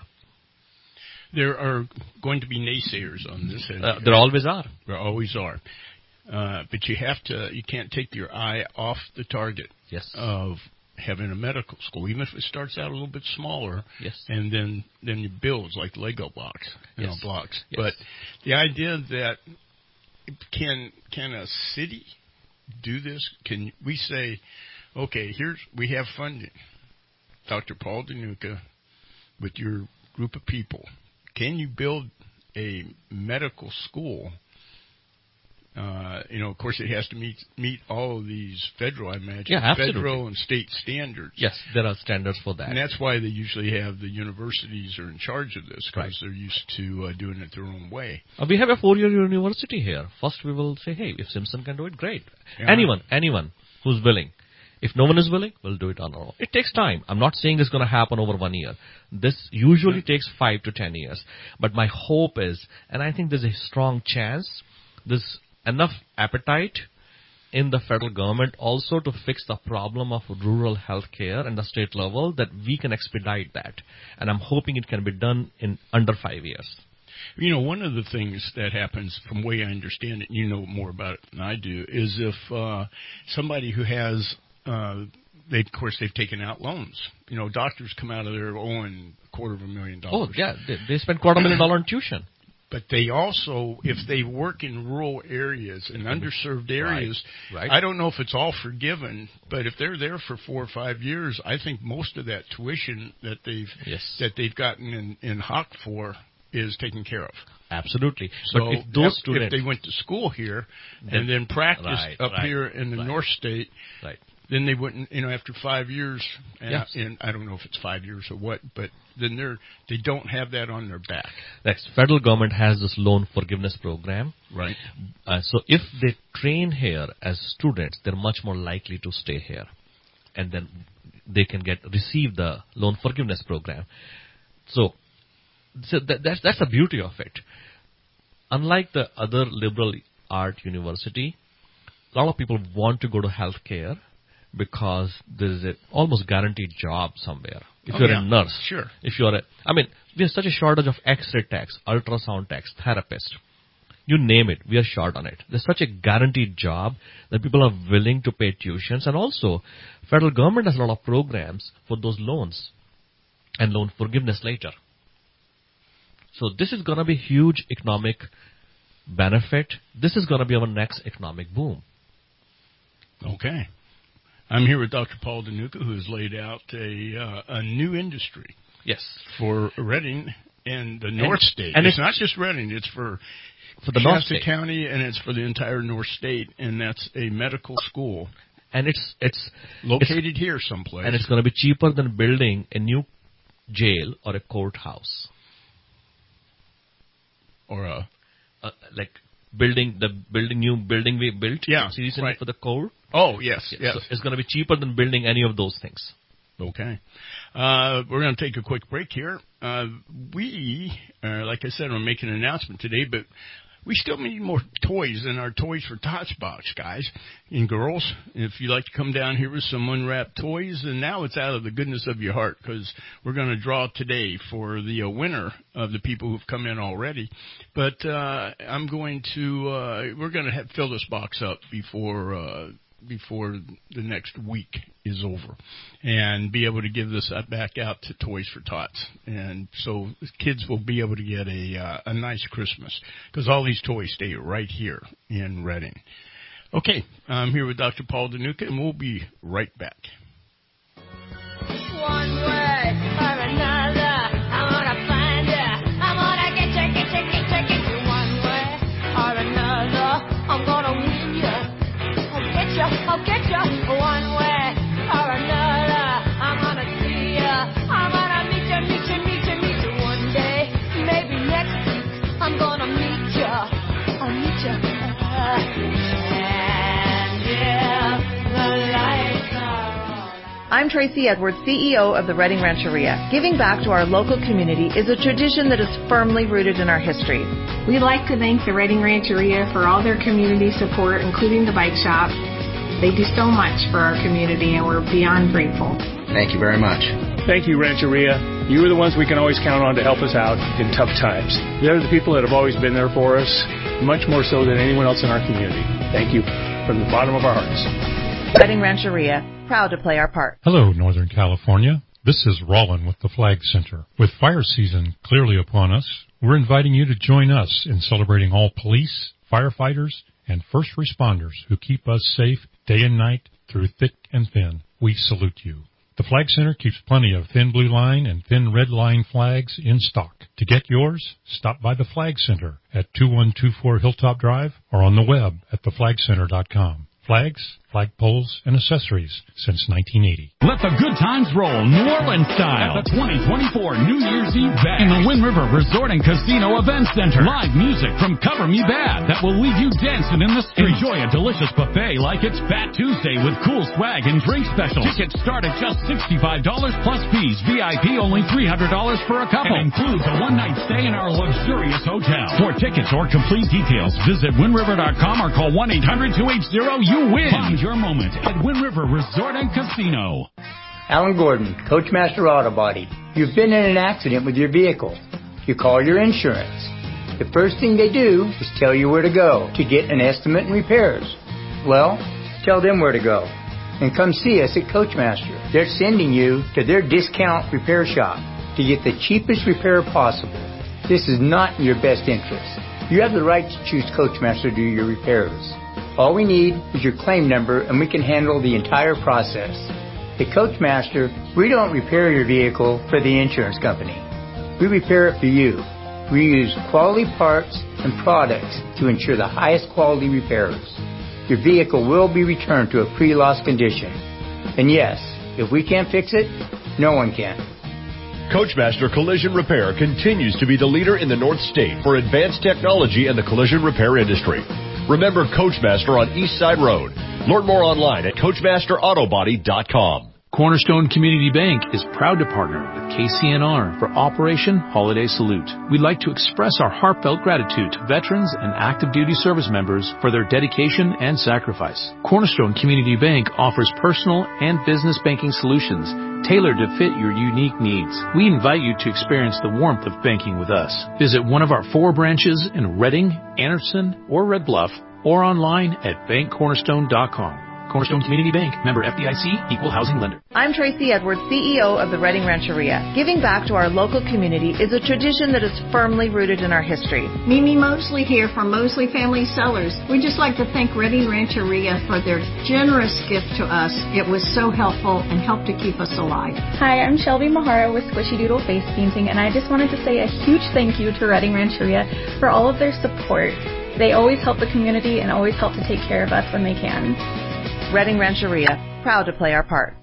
There are going to be naysayers on this. Uh, there always are. There always are. Uh, but you have to. You can't take your eye off the target. Yes. Of having a medical school, even if it starts out a little bit smaller, yes, and then then it builds like Lego blocks, you yes. know, blocks. Yes. But the idea that can can a city do this? Can we say, okay, here's we have funding, Doctor Paul DeNuca, with your group of people, can you build a medical school? Uh, you know, of course, it has to meet meet all of these federal, I imagine, yeah, absolutely. federal and state standards. Yes, there are standards for that. And that's why they usually have the universities are in charge of this, because right. they're used to uh, doing it their own way. Uh, we have a four-year university here. First, we will say, hey, if Simpson can do it, great. Yeah. Anyone, anyone who's willing. If no one is willing, we'll do it on our own. It takes time. I'm not saying it's going to happen over one year. This usually mm-hmm. takes five to ten years. But my hope is, and I think there's a strong chance, there's enough appetite in the federal government also to fix the problem of rural health care at the state level that we can expedite that. And I'm hoping it can be done in under five years. You know, one of the things that happens, from the way I understand it, you know more about it than I do, is if uh, somebody who has, uh, they of course, they've taken out loans. You know, doctors come out of there owing a quarter of a million dollars. Oh, yeah, they, they spend quarter of a million dollars on tuition. But they also, if they work in rural areas and underserved areas, right, right. I don't know if it's all forgiven, but if they're there for four or five years, I think most of that tuition that they've yes. that they've gotten in, in H O C for is taken care of. Absolutely. So but if those if, students, if they went to school here and then practiced right, up right, here in the right. North State, right. then they wouldn't, you know, after five years, and, yes. and I don't know if it's five years or what, but then they're, they don't have that on their back. Next, federal government has this loan forgiveness program. Right. Uh, so if they train here as students, they're much more likely to stay here. And then they can get receive the loan forgiveness program. So, so that, that's, that's the beauty of it. Unlike the other liberal art university, a lot of people want to go to healthcare, because there is a almost guaranteed job somewhere. If Oh, you're yeah. a nurse, Sure. if you're a, I mean, there's such a shortage of X-ray techs, ultrasound techs, therapists. You name it, we are short on it. There's such a guaranteed job that people are willing to pay tuitions, and also federal government has a lot of programs for those loans and loan forgiveness later. So this is going to be huge economic benefit. This is going to be our next economic boom. Okay. I'm here with Doctor Paul DeNuca, who has laid out a uh, a new industry. Yes. For Reading and the North and, State. And it's, it's not just Reading. It's for, for the Shasta North State County, and it's for the entire North State, and that's a medical school. And it's it's located it's, here someplace. And it's going to be cheaper than building a new jail or a courthouse. Or a... Uh, like building the building new building we built yeah, recently right. for the Corps. Oh yes, yes. So it's going to be cheaper than building any of those things. Okay, uh, we're going to take a quick break here. Uh, we, uh, like I said, we're making an announcement today, but we still need more toys in our Toys for Tots box, guys and girls. If you'd like to come down here with some unwrapped toys, and now it's out of the goodness of your heart, because we're going to draw today for the uh, winner of the people who've come in already. But uh, I'm going to, uh, we're going to have, fill this box up before uh, before the next week is over, and be able to give this back out to Toys for Tots. And so kids will be able to get a uh, a nice Christmas, because all these toys stay right here in Reading. Okay, I'm here with Doctor Paul DeNuca, and we'll be right back. One way or another, I'm gonna find you. I'm gonna get you, get you, get you, get you. One way or another, I'm gonna win you. I'll get you, I'll get you. One way or another, I'm gonna see you. I'm gonna meet you, meet you, meet you, meet you. One day, maybe next week, I'm gonna meet you. I'll meet you. And if the lights are all... I'm Tracy Edwards, C E O of the Reading Rancheria. Giving back to our local community is a tradition that is firmly rooted in our history. We'd like to thank the Reading Rancheria for all their community support, including the bike shop. They do so much for our community, and we're beyond grateful. Thank you very much. Thank you, Rancheria. You are the ones we can always count on to help us out in tough times. They're the people that have always been there for us, much more so than anyone else in our community. Thank you from the bottom of our hearts. Reading Rancheria, proud to play our part. Hello, Northern California. This is Rollin with the Flag Center. With fire season clearly upon us, we're inviting you to join us in celebrating all police, firefighters, and first responders who keep us safe day and night through thick and thin. We salute you. The Flag Center keeps plenty of thin blue line and thin red line flags in stock. To get yours, stop by the Flag Center at two one two four Hilltop Drive or on the web at the flag center dot com. Flags, flagpoles, and accessories since nineteen eighty. Let the good times roll New Orleans style. The twenty twenty-four New Year's Eve Bash in the Wind River Resort and Casino Event Center. Live music from Cover Me Bad that will leave you dancing in the street. Enjoy a delicious buffet like it's Fat Tuesday with cool swag and drink specials. Tickets start at just sixty-five dollars plus fees. V I P only three hundred dollars for a couple. And includes a one-night stay in our luxurious hotel. For tickets or complete details, visit wind river dot com or call one eight hundred two eight zero you win. Find your moment at Wind River Resort and Casino. Alan Gordon, Coachmaster Auto Body. You've been in an accident with your vehicle. You call your insurance. The first thing they do is tell you where to go to get an estimate and repairs. Well, tell them where to go. And come see us at Coachmaster. They're sending you to their discount repair shop to get the cheapest repair possible. This is not in your best interest. You have the right to choose Coachmaster to do your repairs. All we need is your claim number, and we can handle the entire process. At Coachmaster, we don't repair your vehicle for the insurance company. We repair it for you. We use quality parts and products to ensure the highest quality repairs. Your vehicle will be returned to a pre-loss condition. And yes, if we can't fix it, no one can. Coachmaster Collision Repair continues to be the leader in the North State for advanced technology in the collision repair industry. Remember Coachmaster on East Side Road. Learn more online at coachmaster auto body dot com. Cornerstone Community Bank is proud to partner with K C N R for Operation Holiday Salute. We'd like to express our heartfelt gratitude to veterans and active duty service members for their dedication and sacrifice. Cornerstone Community Bank offers personal and business banking solutions tailored to fit your unique needs. We invite you to experience the warmth of banking with us. Visit one of our four branches in Reading, Anderson, or Red Bluff, or online at bank cornerstone dot com. Cornerstone Community Bank, member F D I C, equal housing lender. I'm Tracy Edwards, C E O of the Reading Rancheria. Giving back to our local community is a tradition that is firmly rooted in our history. Mimi Mosley here from Mosley Family Cellars. We'd just like to thank Reading Rancheria for their generous gift to us. It was so helpful and helped to keep us alive. Hi, I'm Shelby Mahara with Squishy Doodle Face Painting, and I just wanted to say a huge thank you to Reading Rancheria for all of their support. They always help the community and always help to take care of us when they can. Reading Rancheria, proud to play our part.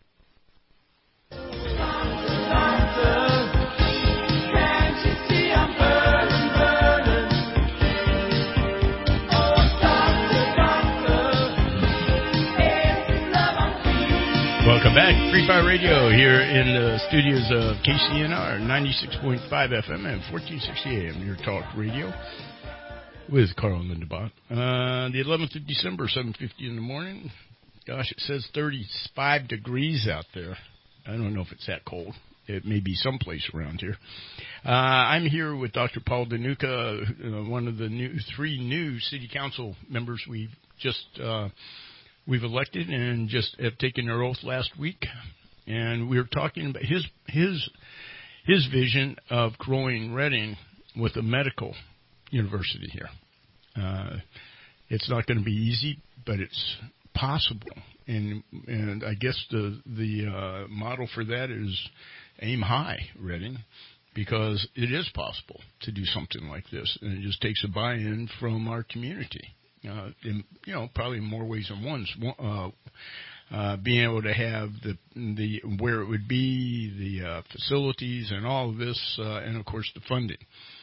Welcome back, Free Fire Radio here in the studios of K C N R, ninety-six point five F M and fourteen sixty A M, your talk radio with Carl Lindebach. Uh, the eleventh of December, seven fifty in the morning. Gosh, it says thirty-five degrees out there. I don't know if it's that cold. It may be someplace around here. Uh, I'm here with Doctor Paul Danuka, uh, one of the new three new city council members we've just uh, we've elected and just have taken their oath last week. And we were talking about his his his vision of growing Reading with a medical university here. Uh, it's not going to be easy, but it's possible, and and I guess the the uh, model for that is aim high, Reading, because it is possible to do something like this, and it just takes a buy-in from our community. Uh, in, you know, probably in more ways than one. Uh, uh, being able to have the the where it would be, the uh, facilities, and all of this, uh, and of course the funding.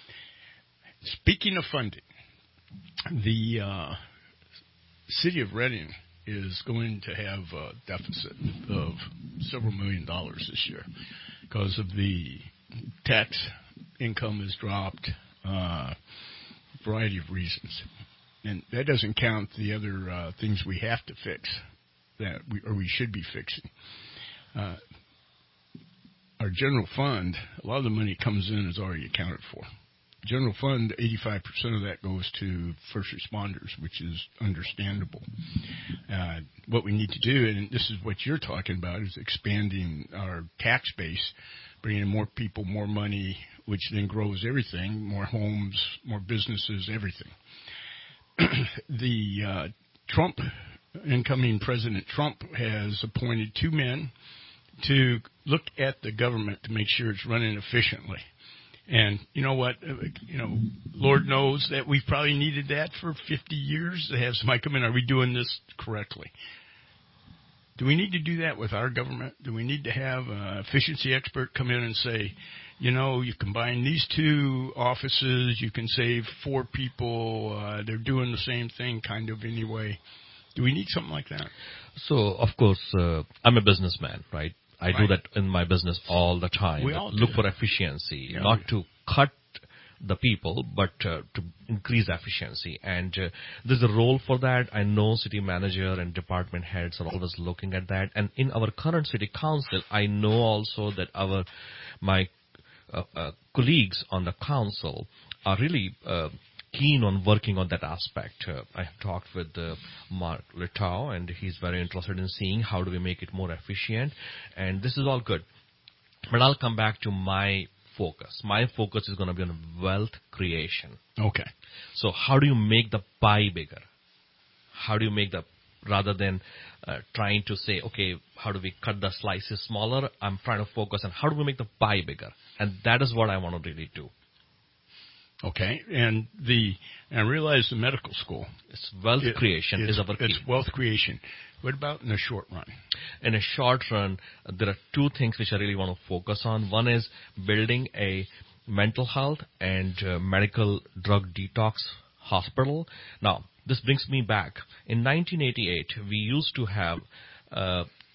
Speaking of funding, the uh, city of Reading is going to have a deficit of several million dollars this year because of the tax income has dropped, uh, variety of reasons. And that doesn't count the other uh, things we have to fix that we, or we should be fixing. Uh, our general fund, a lot of the money comes in is already accounted for. General fund, eighty-five percent of that goes to first responders, which is understandable. Uh, what we need to do, and this is what you're talking about, is expanding our tax base, bringing in more people, more money, which then grows everything, more homes, more businesses, everything. the uh, Trump, incoming President Trump, has appointed two men to look at the government to make sure it's running efficiently. And you know what? You know, Lord knows that we've probably needed that for fifty years to have somebody come in. Are we doing this correctly? Do we need to do that with our government? Do we need to have an efficiency expert come in and say, you know, you combine these two offices, you can save four people. Uh, they're doing the same thing kind of anyway. Do we need something like that? So, of course, uh, I'm a businessman, right? I right. do that in my business all the time. We all Look do. for efficiency, yeah, not yeah. to cut the people, but uh, to increase efficiency. And uh, there's a role for that. I know city manager and department heads are always looking at that. And in our current city council, I know also that our my uh, uh, colleagues on the council are really uh, keen on working on that aspect. Uh, I have talked with uh, Mark Litau, and he's very interested in seeing how do we make it more efficient. And this is all good. But I'll come back to my focus. My focus is going to be on wealth creation. Okay. So how do you make the pie bigger? How do you make the, rather than uh, trying to say, okay, how do we cut the slices smaller? I'm trying to focus on how do we make the pie bigger? And that is what I want to really do. Okay, and the and I realize the medical school. It's wealth it, creation it's, is our key. It's wealth creation. What about in the short run? In a short run, there are two things which I really want to focus on. One is building a mental health and uh, medical drug detox hospital. Now, this brings me back. In nineteen eighty-eight, we used to have uh,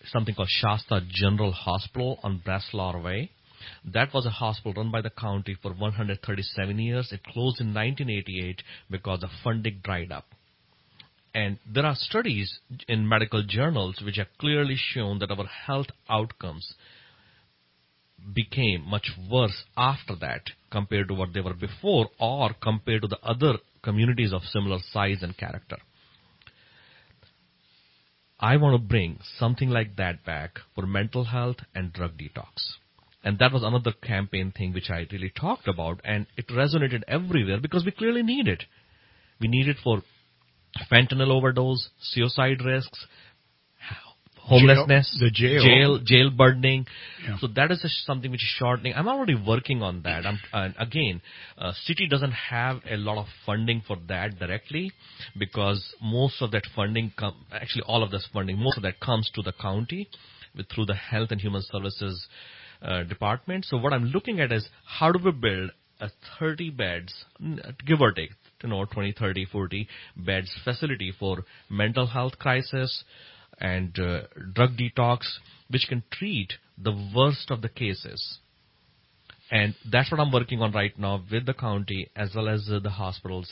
something called Shasta General Hospital on Breslau Way. That was a hospital run by the county for one hundred thirty-seven years. It closed in nineteen eighty-eight because the funding dried up. And there are studies in medical journals which have clearly shown that our health outcomes became much worse after that compared to what they were before or compared to the other communities of similar size and character. I want to bring something like that back for mental health and drug detox. And that was another campaign thing which I really talked about, and it resonated everywhere because we clearly need it. We need it for fentanyl overdose, suicide risks, homelessness, jail, the jail, jail, jail burdening. Yeah. So that is a, something which is shortening. I'm already working on that. I'm, uh, again, uh, city doesn't have a lot of funding for that directly because most of that funding, com- actually all of this funding, most of that comes to the county with, through the Health and Human Services uh, Department. So what I'm looking at is how do we build a thirty beds, give or take, you know, twenty, thirty, forty beds facility for mental health crisis and uh, drug detox, which can treat the worst of the cases. And that's what I'm working on right now with the county as well as uh, the hospitals.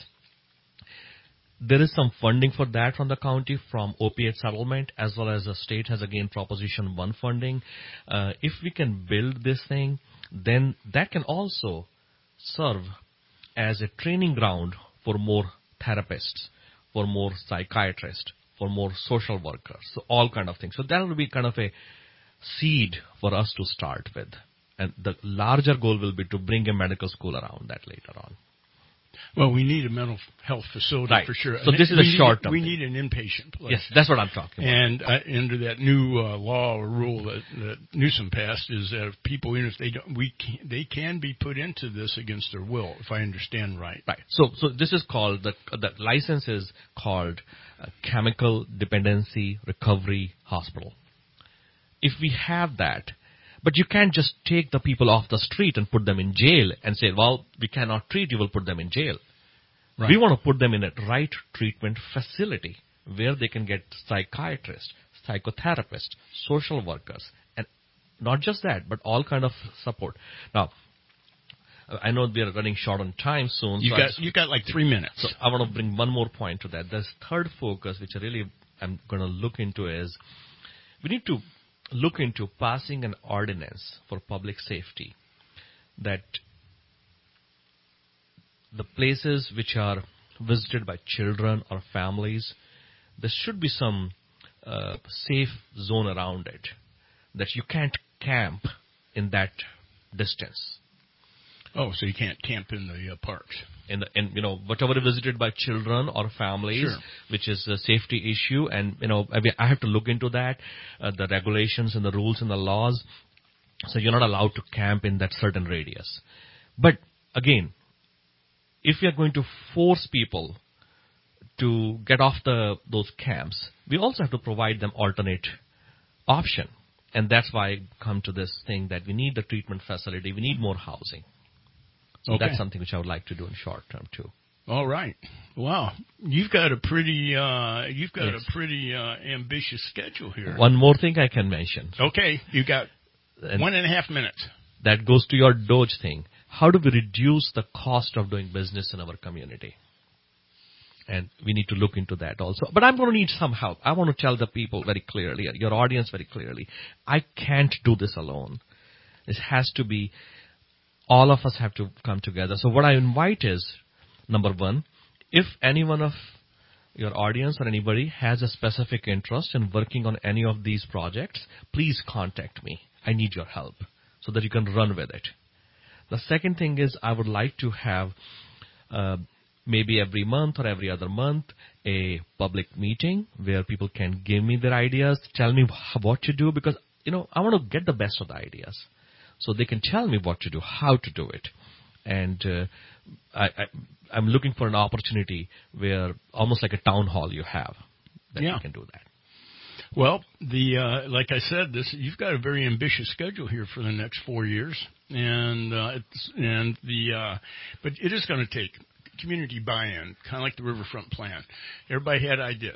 There is some funding for that from the county, from opiate settlement, as well as the state has, again, Proposition one funding. Uh, if we can build this thing, then that can also serve as a training ground for more therapists, for more psychiatrists, for more social workers, so all kind of things. So that will be kind of a seed for us to start with. And the larger goal will be to bring a medical school around that later on. Well, we need a mental health facility right. for sure. So this is we a short term. We thing. need an inpatient place. Yes, that's what I'm talking about. And uh, under that new uh, law or rule that, that Newsom passed is that if people, even if they don't, we can, they can be put into this against their will, if I understand right. Right. So, so this is called the the license is called uh, Chemical Dependency Recovery Hospital. If we have that. But you can't just take the people off the street and put them in jail and say, well, we cannot treat you, we'll put them in jail. Right. We want to put them in a right treatment facility where they can get psychiatrists, psychotherapists, social workers, and not just that, but all kind of support. Now, I know we are running short on time soon. You so got just, you got like three minutes. So I want to bring one more point to that. This third focus, which I really am going to look into, is we need to look into passing an ordinance for public safety that the places which are visited by children or families, there should be some uh, safe zone around it, that you can't camp in that distance. Oh, so you can't camp in the uh, parks. In the, in, you know, whatever is visited by children or families, sure. which is a safety issue. And, you know, I mean, I have to look into that, uh, the regulations and the rules and the laws. So you're not allowed to camp in that certain radius. But, again, if you're going to force people to get off the those camps, we also have to provide them alternate option. And that's why I come to this thing that we need the treatment facility. We need more housing. So okay. that's something which I would like to do in short term too. All right. Wow, you've got a pretty uh, you've got yes. a pretty uh, ambitious schedule here. One more thing I can mention. Okay, you got and one and a half minutes. That goes to your Doge thing. How do we reduce the cost of doing business in our community? And we need to look into that also. But I'm going to need some help. I want to tell the people very clearly, your audience very clearly, I can't do this alone. This has to be. All of us have to come together. So what I invite is, number one, if any one of your audience or anybody has a specific interest in working on any of these projects, please contact me. I need your help so that you can run with it. The second thing is I would like to have uh, maybe every month or every other month a public meeting where people can give me their ideas, tell me what to do, because, you know, I want to get the best of the ideas. So they can tell me what to do, how to do it. And uh, I, I, I'm looking for an opportunity where almost like a town hall you have that yeah. you can do that. Well, the uh, like I said, this you've got a very ambitious schedule here for the next four years, and uh, it's, and the uh, but it is going to take community buy-in, kind of like the Riverfront Plan. Everybody had ideas.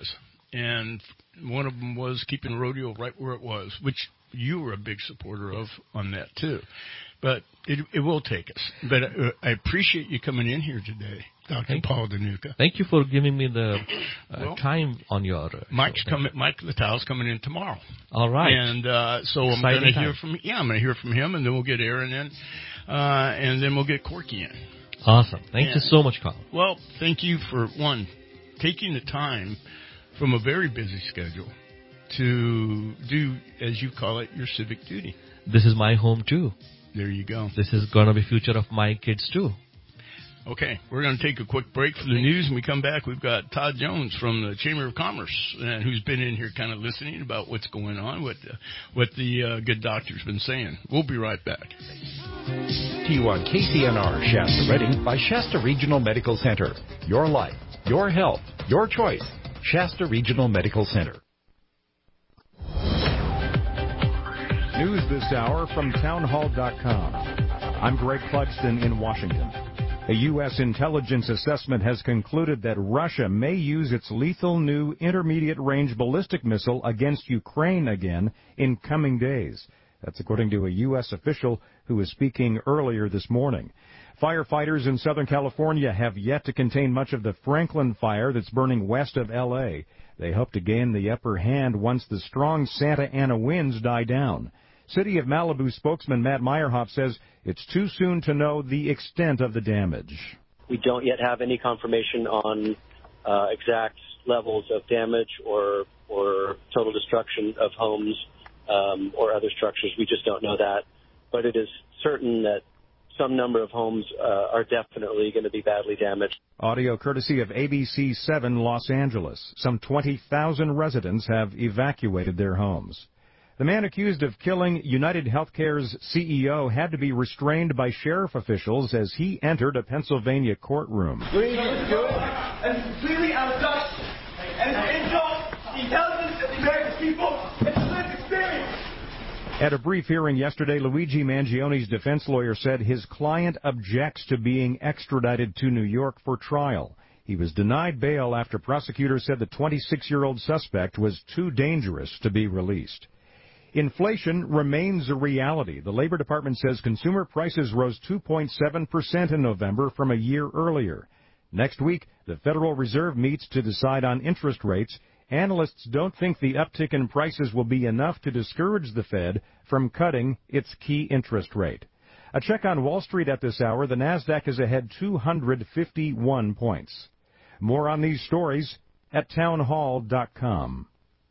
and one of them was keeping rodeo right where it was, which you were a big supporter of on that too. But it, it will take us. But uh, I appreciate you coming in here today, Doctor Thank Paul DeNuca. Thank you for giving me the uh, well, time on your uh, Mike's show. coming. Mike Littau's coming in tomorrow. All right. And uh, so Exciting I'm going to hear time. from yeah, I'm going to hear from him, and then we'll get Aaron in, uh, and then we'll get Corky in. Awesome. Thank and, you so much, Carl. Well, thank you for one taking the time from a very busy schedule to do, as you call it, your civic duty. This is my home too. There you go. This is going to be future of my kids too. Okay, we're going to take a quick break for the news. When we come back, we've got Todd Jones from the Chamber of Commerce, and who's been in here kind of listening about what's going on, what the, what the uh, good doctor's been saying. We'll be right back. To you on K C N R Shasta Redding by Shasta Regional Medical Center. Your life, your health, your choice. Shasta Regional Medical Center. News this hour from townhall dot com. I'm Greg Clugston in Washington. A U S intelligence assessment has concluded that Russia may use its lethal new intermediate-range ballistic missile against Ukraine again in coming days. That's according to a U S official who was speaking earlier this morning. Firefighters in Southern California have yet to contain much of the Franklin fire that's burning west of L A. They hope to gain the upper hand once the strong Santa Ana winds die down. City of Malibu spokesman Matt Meyerhoff says it's too soon to know the extent of the damage. We don't yet have any confirmation on uh, exact levels of damage or or total destruction of homes um, or other structures. We just don't know that. But it is certain that some number of homes uh, are definitely going to be badly damaged. Audio courtesy of A B C seven Los Angeles. Some twenty thousand residents have evacuated their homes. The man accused of killing United Healthcare's C E O had to be restrained by sheriff officials as he entered a Pennsylvania courtroom. We do it and completely out of touch and insult the intelligence of the American people and the lived experience. At a brief hearing yesterday, Luigi Mangione's defense lawyer said his client objects to being extradited to New York for trial. He was denied bail after prosecutors said the twenty-six-year-old suspect was too dangerous to be released. Inflation remains a reality. The Labor Department says consumer prices rose two point seven percent in November from a year earlier. Next week, the Federal Reserve meets to decide on interest rates. Analysts don't think the uptick in prices will be enough to discourage the Fed from cutting its key interest rate. A check on Wall Street at this hour, the Nasdaq is ahead two hundred fifty-one points. More on these stories at townhall dot com.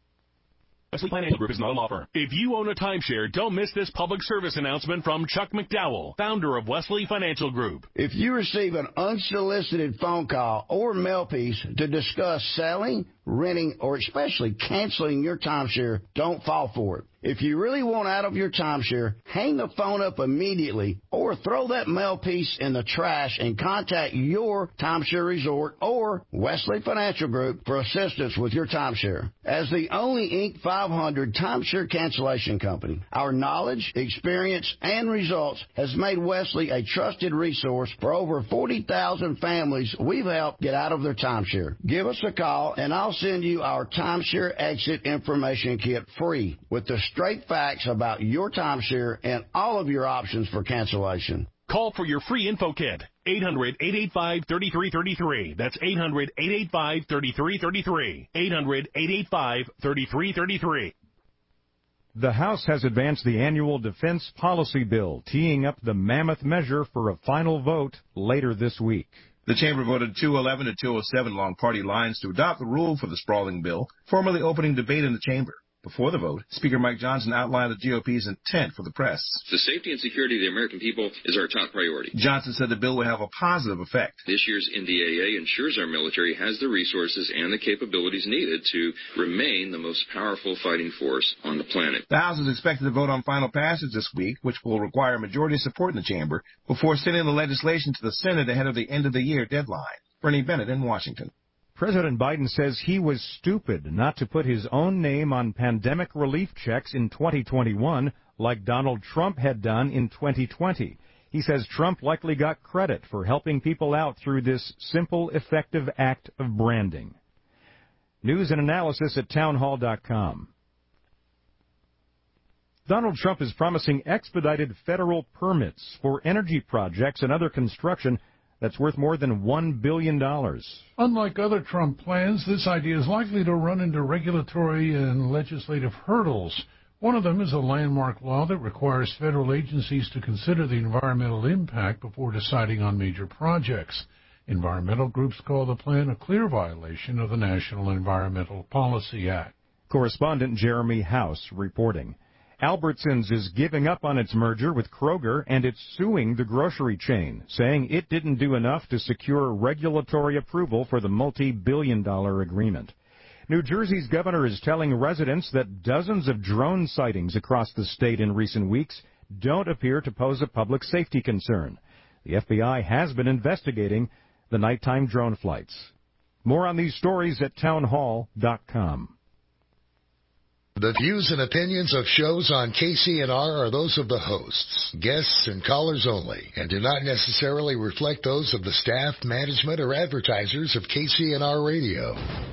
Wesley Financial Group is not a law firm. If you own a timeshare, don't miss this public service announcement from Chuck McDowell, founder of Wesley Financial Group. If you receive an unsolicited phone call or mail piece to discuss selling, renting, or especially canceling your timeshare, don't fall for it. If you really want out of your timeshare, hang the phone up immediately or throw that mail piece in the trash and contact your timeshare resort or Wesley Financial Group for assistance with your timeshare. As the only Inc five hundred timeshare cancellation company, our knowledge, experience, and results has made Wesley a trusted resource for over forty thousand families we've helped get out of their timeshare. Give us a call and I'll send you our timeshare exit information kit free with the straight facts about your timeshare and all of your options for cancellation. Call for your free info kit. eight hundred, eight eight five, three three three three. That's eight hundred, eight eight five, three three three three. eight hundred, eight eight five, three three three three. The House has advanced the annual defense policy bill, teeing up the mammoth measure for a final vote later this week. The chamber voted two eleven to two oh seven along party lines to adopt the rule for the sprawling bill, formally opening debate in the chamber. Before the vote, Speaker Mike Johnson outlined the G O P's intent for the press. The safety and security of the American people is our top priority. Johnson said the bill will have a positive effect. This year's N D A A ensures our military has the resources and the capabilities needed to remain the most powerful fighting force on the planet. The House is expected to vote on final passage this week, which will require majority support in the chamber, before sending the legislation to the Senate ahead of the end-of-the-year deadline. Bernie Bennett in Washington. President Biden says he was stupid not to put his own name on pandemic relief checks in twenty twenty-one like Donald Trump had done in twenty twenty. He says Trump likely got credit for helping people out through this simple, effective act of branding. News and analysis at townhall dot com. Donald Trump is promising expedited federal permits for energy projects and other construction that's worth more than one billion dollars. Unlike other Trump plans, this idea is likely to run into regulatory and legislative hurdles. One of them is a landmark law that requires federal agencies to consider the environmental impact before deciding on major projects. Environmental groups call the plan a clear violation of the National Environmental Policy Act. Correspondent Jeremy House reporting. Albertsons is giving up on its merger with Kroger, and it's suing the grocery chain, saying it didn't do enough to secure regulatory approval for the multi-billion dollar agreement. New Jersey's governor is telling residents that dozens of drone sightings across the state in recent weeks don't appear to pose a public safety concern. The F B I has been investigating the nighttime drone flights. More on these stories at townhall dot com. The views and opinions of shows on K C N R are those of the hosts, guests, and callers only, and do not necessarily reflect those of the staff, management, or advertisers of K C N R Radio.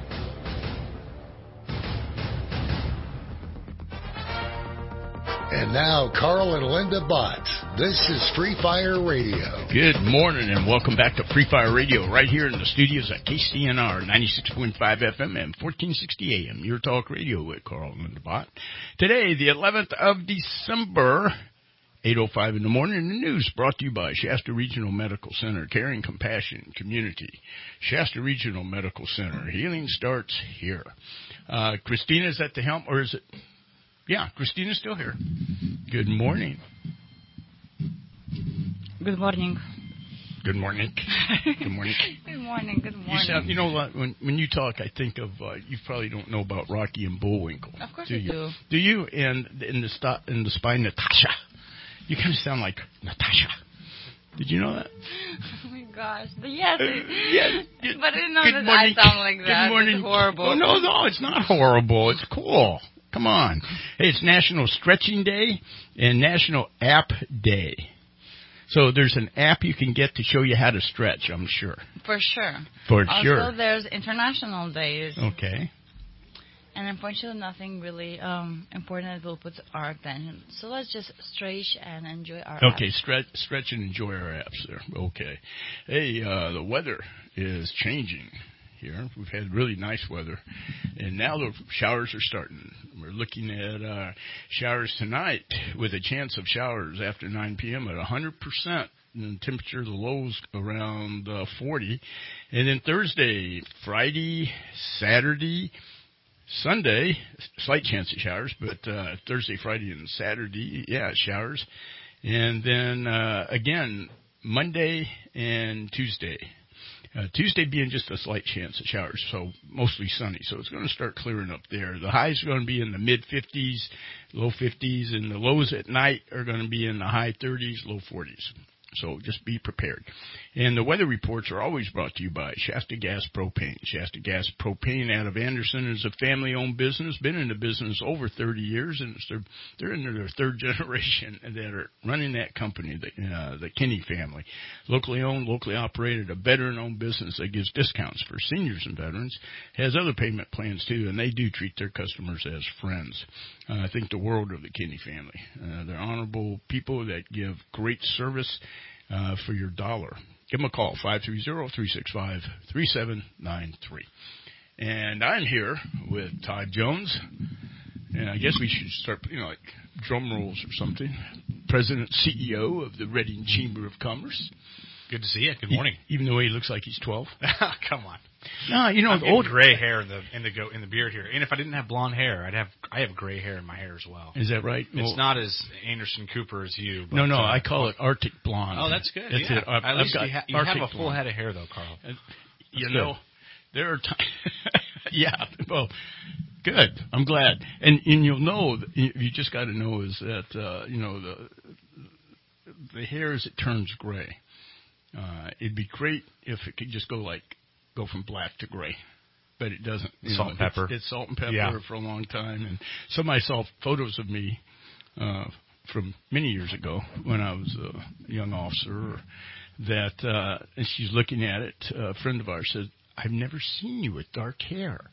And now, Carl and Linda Bott. This is Free Fire Radio. Good morning and welcome back to Free Fire Radio right here in the studios at K C N R ninety-six point five F M and fourteen sixty A M. Your talk radio with Carl and Linda Bott. Today, the eleventh of December, eight oh five in the morning. The news brought to you by Shasta Regional Medical Center, caring, compassion, community. Shasta Regional Medical Center. Healing starts here. Uh, Christina's at the helm, or is it? Yeah, Christina's still here. Good morning. Good morning. Good morning. Good morning. Good morning. Good morning. You sound, you know what? When when you talk, I think of uh, you probably don't know about Rocky and Bullwinkle. Of course do I you? do. Do you? And in the sto- in the spine, Natasha. You kind of sound like Natasha. Did you know that? Oh my gosh. But yes. Yes. But I didn't know Good that morning. I sound like that. Good morning. It's horrible. Oh, no, no, it's not horrible. It's cool. Come on. Hey, it's National Stretching Day and National App Day. So there's an app you can get to show you how to stretch, I'm sure. For sure. For also, sure. Also, there's International Days. Okay. And unfortunately, nothing really um, important that will put our attention. So let's just stretch and enjoy our Okay, apps. stretch, stretch and enjoy our apps there. Okay. Hey, uh, the weather is changing here. We've had really nice weather, and now the showers are starting. We're looking at uh, showers tonight with a chance of showers after nine p.m. at one hundred percent. And the temperature, the lows around uh, forty. And then Thursday, Friday, Saturday, Sunday, slight chance of showers, but uh, Thursday, Friday, and Saturday, yeah, showers. And then, uh, again, Monday and Tuesday. Uh, Tuesday being just a slight chance of showers, so mostly sunny. So it's going to start clearing up there. The highs are going to be in the mid-fifties, low fifties, and the lows at night are going to be in the high thirties, low forties. So just be prepared. And the weather reports are always brought to you by Shasta Gas Propane. Shasta Gas Propane out of Anderson is a family-owned business, been in the business over thirty years, and it's their, they're in their third generation that are running that company, the, uh, the Kinney family. Locally owned, locally operated, a veteran-owned business that gives discounts for seniors and veterans, has other payment plans too, and they do treat their customers as friends. Uh, I think the world of the Kinney family. Uh, they're honorable people that give great service uh, for your dollar. Give them a call, five three zero, three six five, three seven nine three. And I'm here with Todd Jones. And I guess we should start, you know, like drum rolls or something. President, C E O of the Reading Chamber of Commerce. Good to see you. Good morning. He, even though he looks like he's twelve. Come on. No, you know, I'm the old gray hair in the in the go in the beard here. And if I didn't have blonde hair, I'd have I have gray hair in my hair as well. Is that right? It's well, not as Anderson Cooper as you. But, no, no, uh, I call it Arctic blonde. Oh, that's good. That's yeah. it. I've, At least I've you, ha- you have a full blonde. head of hair, though, Carl. Uh, you that's know, good. there are times. Yeah. Well, good. I'm glad. And and you'll know. You just got to know is that uh, you know the the hair as it turns gray. Uh, it'd be great if it could just go like go from black to gray, but it doesn't. You Salt know, and pepper. It's, it's salt and pepper yeah. for a long time, and somebody saw photos of me uh, from many years ago when I was a young officer. That uh, and she's looking at it. A friend of ours said, "I've never seen you with dark hair,"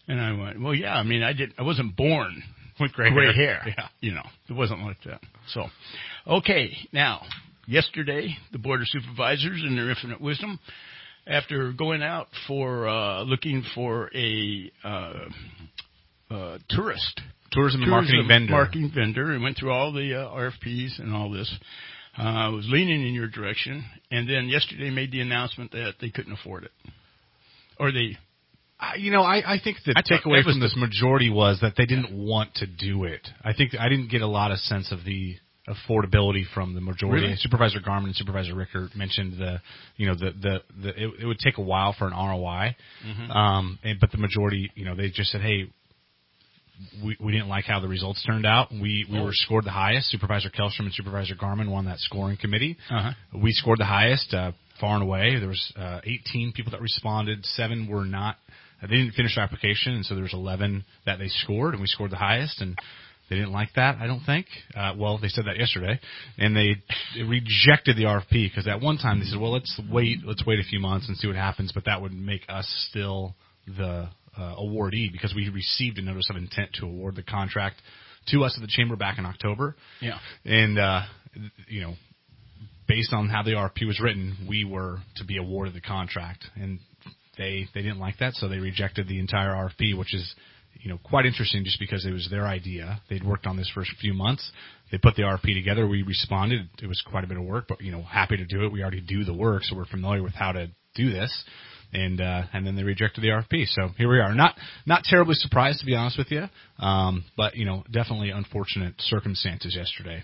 And I went, well, yeah, I mean, I did. I wasn't born with gray, gray hair. hair. Yeah. You know, it wasn't like that. So, okay, now, yesterday, the Board of Supervisors, in their infinite wisdom, after going out for uh, looking for a uh, uh, tourist, tourism, tourism marketing vendor, marketing vendor, and went through all the uh, R F Ps and all this, uh, was leaning in your direction, and then yesterday made the announcement that they couldn't afford it, or they. Uh, you know, I, I think the I takeaway from this majority was that they didn't want to do it. I think I didn't get a lot of sense of the affordability from the majority. Really? Supervisor Garman and Supervisor Rickert mentioned the, you know, the the, the it, it would take a while for an R O I, mm-hmm. um, and, but the majority, you know, they just said, hey, we we didn't like how the results turned out. We we oh. were scored the highest. Supervisor Kelstrom and Supervisor Garman won that scoring committee. Uh-huh. We scored the highest, uh, far and away. There was uh, eighteen people that responded. Seven were not. They didn't finish their application, and so there was eleven that they scored, and we scored the highest, and they didn't like that, I don't think. Uh, well, they said that yesterday, and they, they rejected the R F P, because at one time they said, well, let's wait, let's wait a few months and see what happens, but that would make us still the uh, awardee, because we received a notice of intent to award the contract to us at the Chamber back in October. Yeah. And, uh, you know, based on how the R F P was written, we were to be awarded the contract, and They they didn't like that, so they rejected the entire R F P, which is, you know, quite interesting just because it was their idea. They'd worked on this for a few months. They put the R F P together. We responded. It was quite a bit of work, but, you know, happy to do it. We already do the work, so we're familiar with how to do this. And uh, and then they rejected the R F P. So here we are. Not not terribly surprised, to be honest with you, um, but, you know, definitely unfortunate circumstances yesterday.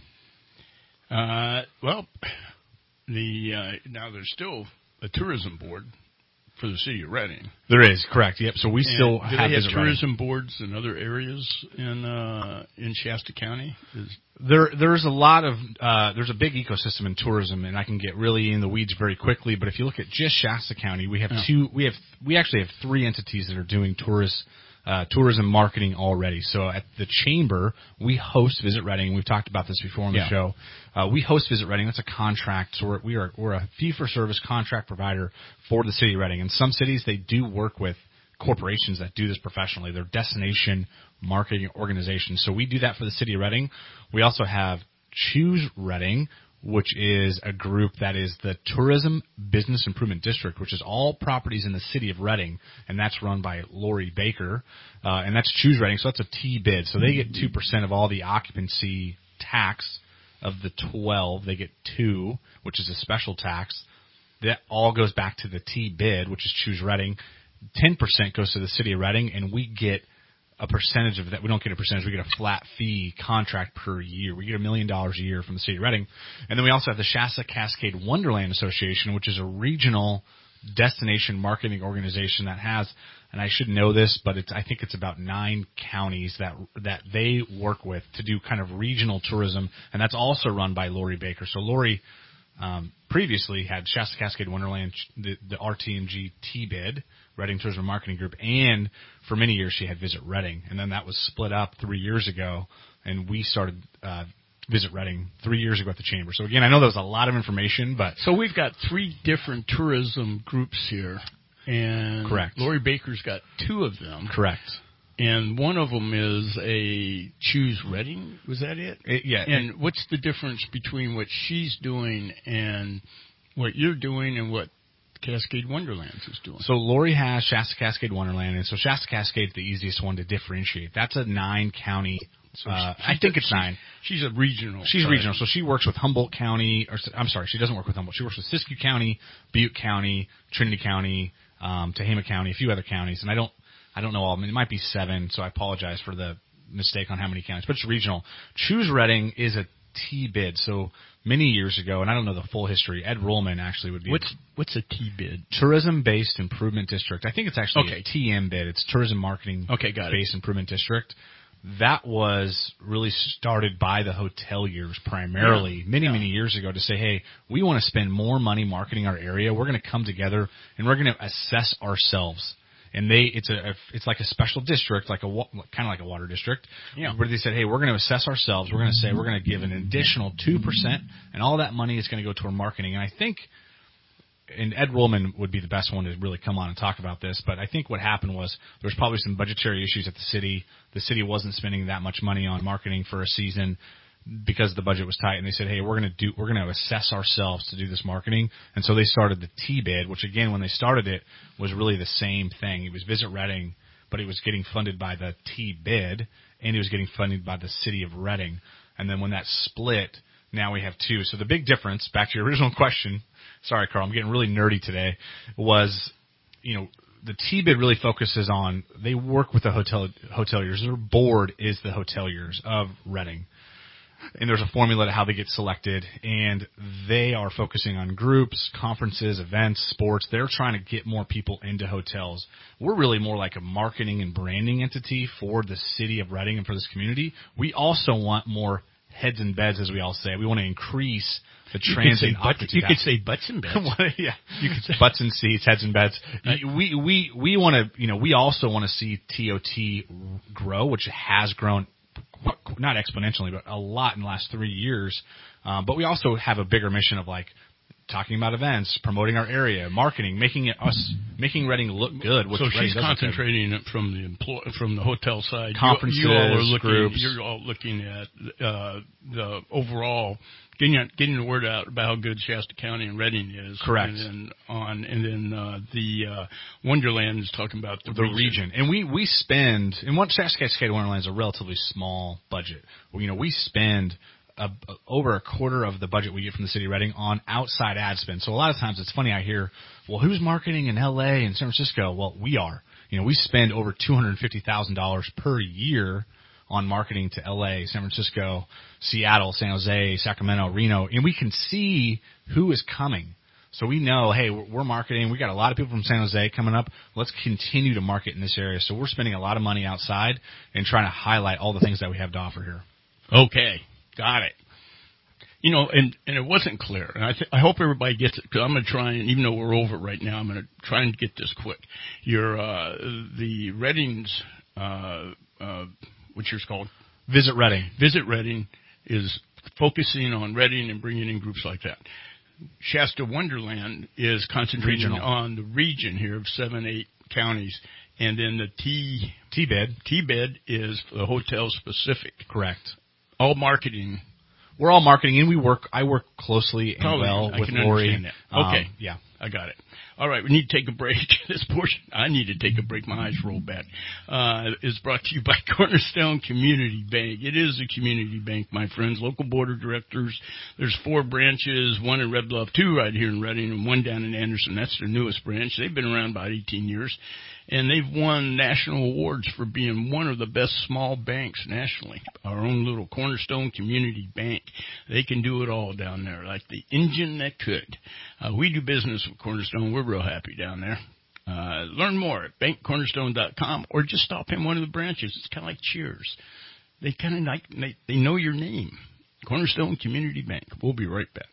Uh, well, the uh, now there's still a tourism board for the city of Reading. There is, correct. Yep. So we and still do have, they have Visit tourism Reading. boards in other areas in uh, in Shasta County. Is There, there's a lot of, uh, there's a big ecosystem in tourism, and I can get really in the weeds very quickly. But if you look at just Shasta County, we have Yeah. two, we have, we actually have three entities that are doing tourist, uh, tourism marketing already. So at the Chamber, we host Visit Reading. We've talked about this before on the Yeah. show. Uh, we host Visit Reading. That's a contract. So we're, we are, we're a fee-for-service contract provider for the city of Reading. In some cities, they do work with corporations that do this professionally. They're destination marketing organizations. So we do that for the city of Reading. We also have Choose Reading, which is a group that is the Tourism Business Improvement District, which is all properties in the city of Reading, and that's run by Lori Baker, uh, and that's Choose Reading. So that's a T bid. So they get two percent of all the occupancy tax of the twelve. They get two, which is a special tax. That all goes back to the T bid, which is Choose Reading. ten percent goes to the city of Reading, and we get a percentage of that. We don't get a percentage. We get a flat fee contract per year. We get a million dollars a year from the city of Reading. And then we also have the Shasta Cascade Wonderland Association, which is a regional destination marketing organization that has, and I should know this, but it's, I think it's about nine counties that that they work with to do kind of regional tourism, and that's also run by Lori Baker. So Lori um, previously had Shasta Cascade Wonderland, the, the R T and G T-bid, Reading Tourism Marketing Group, and for many years she had Visit Reading, and then that was split up three years ago, and we started uh, Visit Reading three years ago at the Chamber. So again, I know that was a lot of information, but so we've got three different tourism groups here, and correct. Lori Baker's got two of them. Correct. And one of them is a Choose Reading. Was that it? it yeah. And it, what's the difference between what she's doing and what you're doing and what Cascade Wonderlands is doing? So Lori has Shasta Cascade Wonderland, and so Shasta Cascade is the easiest one to differentiate. That's a nine-county. So uh, she, I think it's she, nine. She's a regional. She's side. regional, so she works with Humboldt County. Or I'm sorry, she doesn't work with Humboldt. She works with Siskiyou County, Butte County, Trinity County, um, Tehama County, a few other counties, and I don't. I don't know all of them. It might be seven, so I apologize for the mistake on how many counties, but it's regional. Choose Reading is a T-bid. So many years ago, and I don't know the full history, Ed Rollman actually would be. What's what's a T-bid? Tourism-Based Improvement District. I think it's actually okay. a T M bid. It's Tourism Marketing okay, got Based it. Improvement District. That was really started by the hoteliers primarily yeah. many, yeah. many years ago to say, hey, we want to spend more money marketing our area. We're going to come together, and we're going to assess ourselves. And they, it's a, it's like a special district, like a, kind of like a water district, yeah. where they said, hey, we're going to assess ourselves. We're going to say we're going to give an additional two percent, and all that money is going to go toward marketing. And I think and Ed Ruhlman would be the best one to really come on and talk about this, but I think what happened was there was probably some budgetary issues at the city. The city wasn't spending that much money on marketing for a season because the budget was tight, and they said, hey, we're going to do, we're going to assess ourselves to do this marketing. And so they started the T-bid, which again, when they started it, was really the same thing. It was Visit Reading, but it was getting funded by the T-bid, and it was getting funded by the city of Reading. And then when that split, now we have two. So the big difference, back to your original question, sorry, Carl, I'm getting really nerdy today, was, you know, the T-bid really focuses on, they work with the hotel hoteliers. Their board is the hoteliers of Reading. And there's a formula to how they get selected, and they are focusing on groups, conferences, events, sports. They're trying to get more people into hotels. We're really more like a marketing and branding entity for the city of Reading and for this community. We also want more heads and beds, as we all say. We want to increase the transient occupancy. You could say butts and beds. Yeah, you could say butts and seats, heads and beds. We we we want to, you know, we also want to see T O T grow, which has grown. Not exponentially, but a lot in the last three years. Um, but we also have a bigger mission of like talking about events, promoting our area, marketing, making it us, making Reading look good. Which so Reading she's concentrating it from the employ, from the hotel side. Conferences, you, you all are looking, groups. You're all looking at uh, the overall getting getting the word out about how good Shasta County and Reading is. Correct. And then on, and then uh, the uh, Wonderland is talking about the, the region. region. And we we spend, and what Shasta Cascade Wonderland is a relatively small budget. Well, you know, we spend A, over a quarter of the budget we get from the city of Reading on outside ad spend. So a lot of times it's funny, I hear, well, who's marketing in L A and San Francisco? Well, we are. You know, we spend over two hundred fifty thousand dollars per year on marketing to L A, San Francisco, Seattle, San Jose, Sacramento, Reno, and we can see who is coming. So we know, hey, we're marketing. We got a lot of people from San Jose coming up. Let's continue to market in this area. So we're spending a lot of money outside and trying to highlight all the things that we have to offer here. Okay. Got it. You know, and, and it wasn't clear. And I, th- I hope everybody gets it, because I'm going to try and, even though we're over right now, I'm going to try and get this quick. Your, uh, the Reading's, uh, uh, what's yours called? Visit Reading. Visit Reading is focusing on Reading and bringing in groups like that. Shasta Wonderland is concentrating Regional. on the region here of seven, eight counties. And then the T, T-bid. T-bid is the hotel specific. Correct. All marketing. We're all marketing, and we work. I work closely and Probably, well I with can Lori. Understand that. Okay, um, yeah, I got it. All right, we need to take a break. This portion, I need to take a break. My eyes roll back. Uh, is brought to you by Cornerstone Community Bank. It is a community bank, my friends. Local board of directors. There's four branches, one in Red Bluff, two right here in Reading, and one down in Anderson. That's their newest branch. They've been around about eighteen years. And they've won national awards for being one of the best small banks nationally. Our own little Cornerstone Community Bank. They can do it all down there, like the engine that could. Uh, we do business with Cornerstone. We're real happy down there. Uh, learn more at bank cornerstone dot com or just stop in one of the branches. It's kind of like Cheers. They kind of like, they, they know your name. Cornerstone Community Bank. We'll be right back.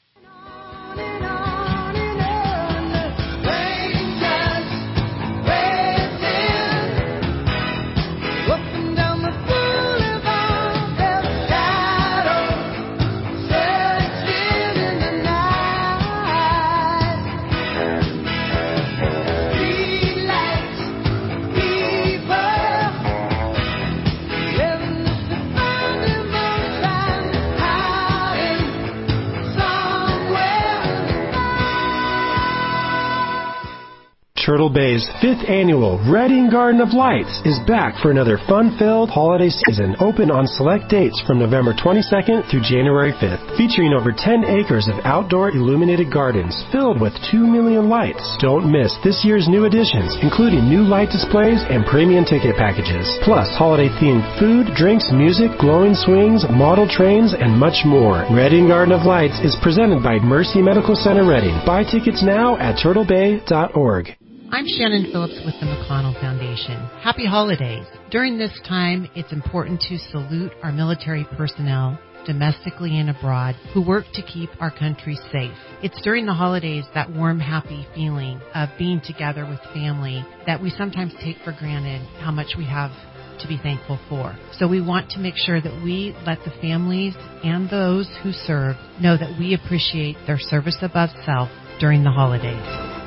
Turtle Bay's fifth annual Reading Garden of Lights is back for another fun-filled holiday season, open on select dates from November twenty-second through January fifth, featuring over ten acres of outdoor illuminated gardens filled with two million lights. Don't miss this year's new additions, including new light displays and premium ticket packages, plus holiday-themed food, drinks, music, glowing swings, model trains, and much more. Reading Garden of Lights is presented by Mercy Medical Center Reading. Buy tickets now at turtle bay dot org. I'm Shannon Phillips with the McConnell Foundation. Happy holidays. During this time, it's important to salute our military personnel, domestically and abroad, who work to keep our country safe. It's during the holidays, that warm, happy feeling of being together with family, that we sometimes take for granted how much we have to be thankful for. So we want to make sure that we let the families and those who serve know that we appreciate their service above self during the holidays.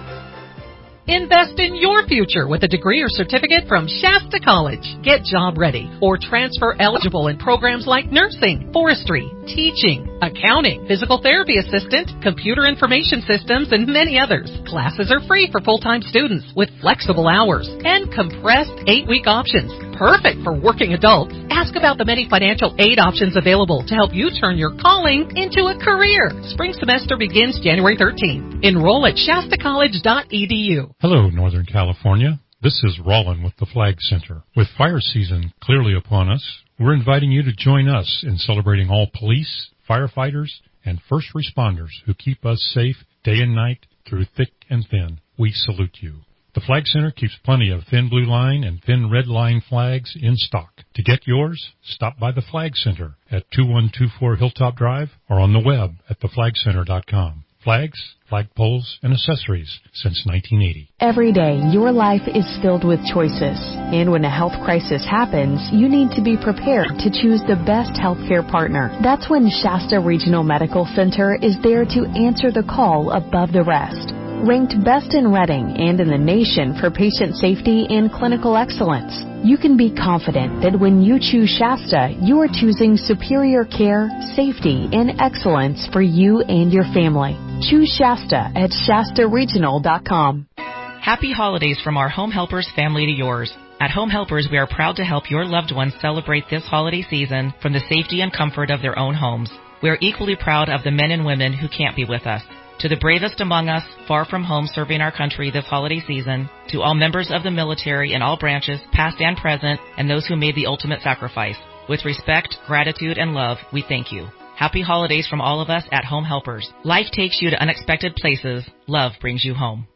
Invest in your future with a degree or certificate from Shasta College. Get job ready or transfer eligible in programs like nursing, forestry, teaching, accounting, physical therapy assistant, computer information systems, and many others. Classes are free for full-time students with flexible hours and compressed eight-week options. Perfect for working adults. Ask about the many financial aid options available to help you turn your calling into a career. Spring semester begins January thirteenth. Enroll at shasta college dot e d u. Hello, Northern California. This is Rollin with the Flag Center. With fire season clearly upon us, we're inviting you to join us in celebrating all police, firefighters, and first responders who keep us safe day and night through thick and thin. We salute you. The Flag Center keeps plenty of thin blue line and thin red line flags in stock. To get yours, stop by the Flag Center at two one two four Hilltop Drive or on the web at the flag center dot com. Flags, flagpoles, and accessories since nineteen eighty. Every day, your life is filled with choices. And when a health crisis happens, you need to be prepared to choose the best healthcare partner. That's when Shasta Regional Medical Center is there to answer the call above the rest. Ranked best in Reading and in the nation for patient safety and clinical excellence, you can be confident that when you choose Shasta, you are choosing superior care, safety, and excellence for you and your family. Choose Shasta at shasta regional dot com. Happy holidays from our Home Helpers family to yours. At Home Helpers, we are proud to help your loved ones celebrate this holiday season from the safety and comfort of their own homes. We are equally proud of the men and women who can't be with us. To the bravest among us, far from home serving our country this holiday season, to all members of the military in all branches, past and present, and those who made the ultimate sacrifice. With respect, gratitude, and love, we thank you. Happy holidays from all of us at Home Helpers. Life takes you to unexpected places. Love brings you home.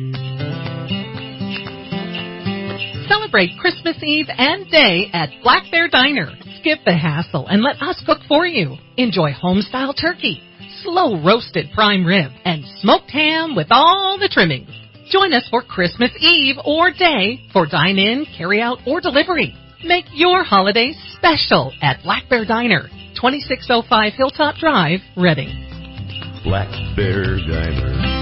Celebrate Christmas Eve and Day at Black Bear Diner. Skip the hassle and let us cook for you. Enjoy home-style turkey, slow roasted prime rib, and smoked ham with all the trimmings. Join us for Christmas Eve or Day for dine-in, carry-out, or delivery. Make your holidays special at Black Bear Diner, twenty-six oh five Hilltop Drive, Reading. Black Bear Diner.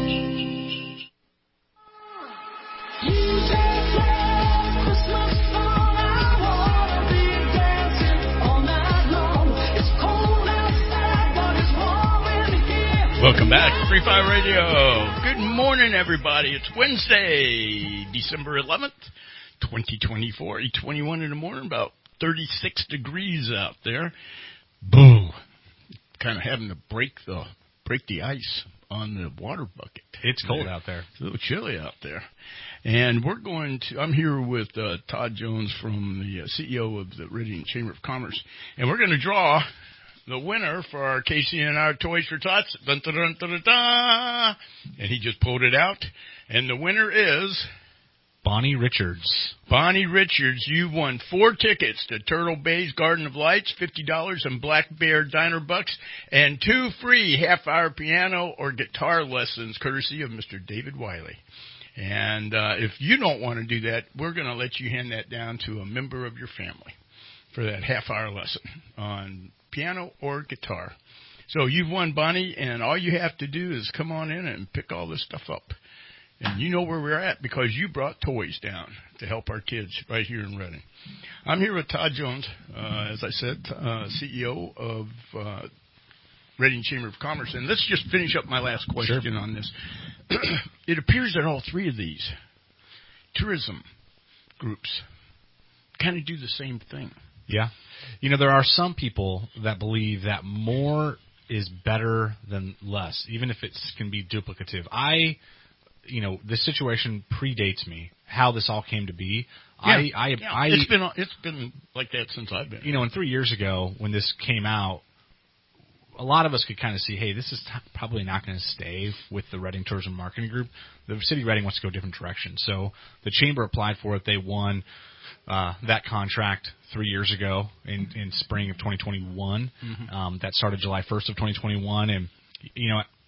Welcome back, Free Fire Radio. Good morning, everybody. It's Wednesday, December eleventh, twenty twenty-four, eight twenty-one in the morning, about thirty-six degrees out there. Boo. Kind of having to break the break the ice on the water bucket. It's cold out there. It's a little chilly out there. And we're going to, I'm here with uh, Todd Jones from the uh, C E O of the Reading Chamber of Commerce. And we're going to draw the winner for our K C N R Toys for Tots. Dun, dun, dun, dun, dun, dun. And he just pulled it out. And the winner is Bonnie Richards. Bonnie Richards, you won four tickets to Turtle Bay's Garden of Lights, fifty dollars, and Black Bear Diner bucks, and two free half-hour piano or guitar lessons courtesy of Mister David Wiley. And uh, if you don't want to do that, we're going to let you hand that down to a member of your family for that half-hour lesson on piano or guitar. So you've won, Bonnie, and all you have to do is come on in and pick all this stuff up. And you know where we're at because you brought toys down to help our kids right here in Reading. I'm here with Todd Jones, uh, as I said, uh, C E O of uh, Reading Chamber of Commerce. And let's just finish up my last question sure. on this. It appears that all three of these tourism groups kind of do the same thing. Yeah. You know, there are some people that believe that more is better than less, even if it can be duplicative. I, you know, this situation predates me, how this all came to be. Yeah, I, I, yeah. I, it's been it's been like that since I've been. You know, and three years ago when this came out, a lot of us could kind of see, hey, this is t- probably not going to stay with the Reading Tourism Marketing Group. The city of Reading wants to go a different direction. So the chamber applied for it. They won uh, that contract three years ago in, in spring of twenty twenty-one. Mm-hmm. Um, that started July first of twenty twenty-one. And, you know,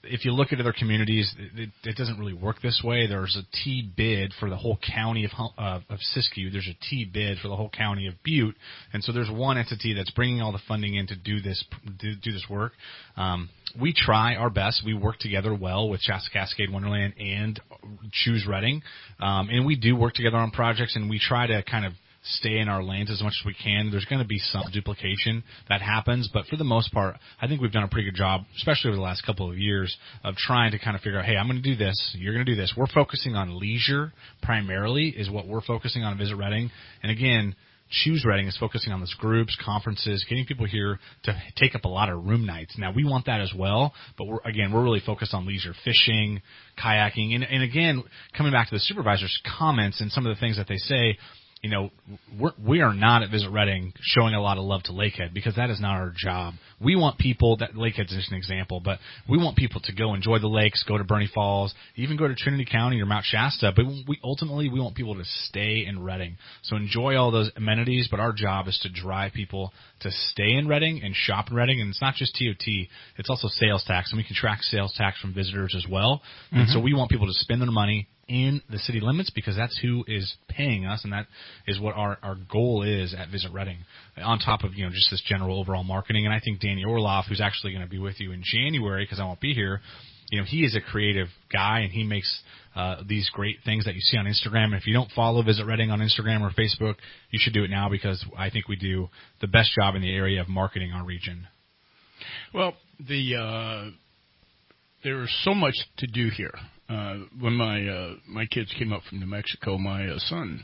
if you look at other communities, it, it doesn't really work this way. There's a T bid for the whole county of, uh, of Siskiyou. There's a T bid for the whole county of Butte. And so there's one entity that's bringing all the funding in to do this, do, do this work. Um, we try our best. We work together well with Shasta Cascade Wonderland and Choose Reading. Um, and we do work together on projects, and we try to kind of stay in our lanes as much as we can. There's going to be some duplication that happens, but for the most part, I think we've done a pretty good job, especially over the last couple of years, of trying to kind of figure out, hey, I'm going to do this, you're going to do this. We're focusing on leisure primarily is what we're focusing on at Visit Reading. And again, Choose Reading is focusing on those groups, conferences, getting people here to take up a lot of room nights. Now, we want that as well, but we're, again, we're really focused on leisure, fishing, kayaking, and, and again, coming back to the supervisor's comments and some of the things that they say, you know, we're, we are not at Visit Reading showing a lot of love to Lakehead because that is not our job. We want people, that Lakehead's just an example, but we want people to go enjoy the lakes, go to Bernie Falls, even go to Trinity County or Mount Shasta, but we ultimately we want people to stay in Reading. So enjoy all those amenities, but our job is to drive people to stay in Reading and shop in Reading, and it's not just T O T, it's also sales tax, and we can track sales tax from visitors as well. Mm-hmm. And so we want people to spend their money in the city limits because that's who is paying us, and that is what our, our goal is at Visit Reading, on top of, you know, just this general overall marketing. And I think Danny Orloff, who's actually going to be with you in January because I won't be here, you know, he is a creative guy, and he makes uh, these great things that you see on Instagram. And if you don't follow Visit Reading on Instagram or Facebook, you should do it now because I think we do the best job in the area of marketing our region. Well, the uh, there is so much to do here. Uh, when my uh, my kids came up from New Mexico, my uh, son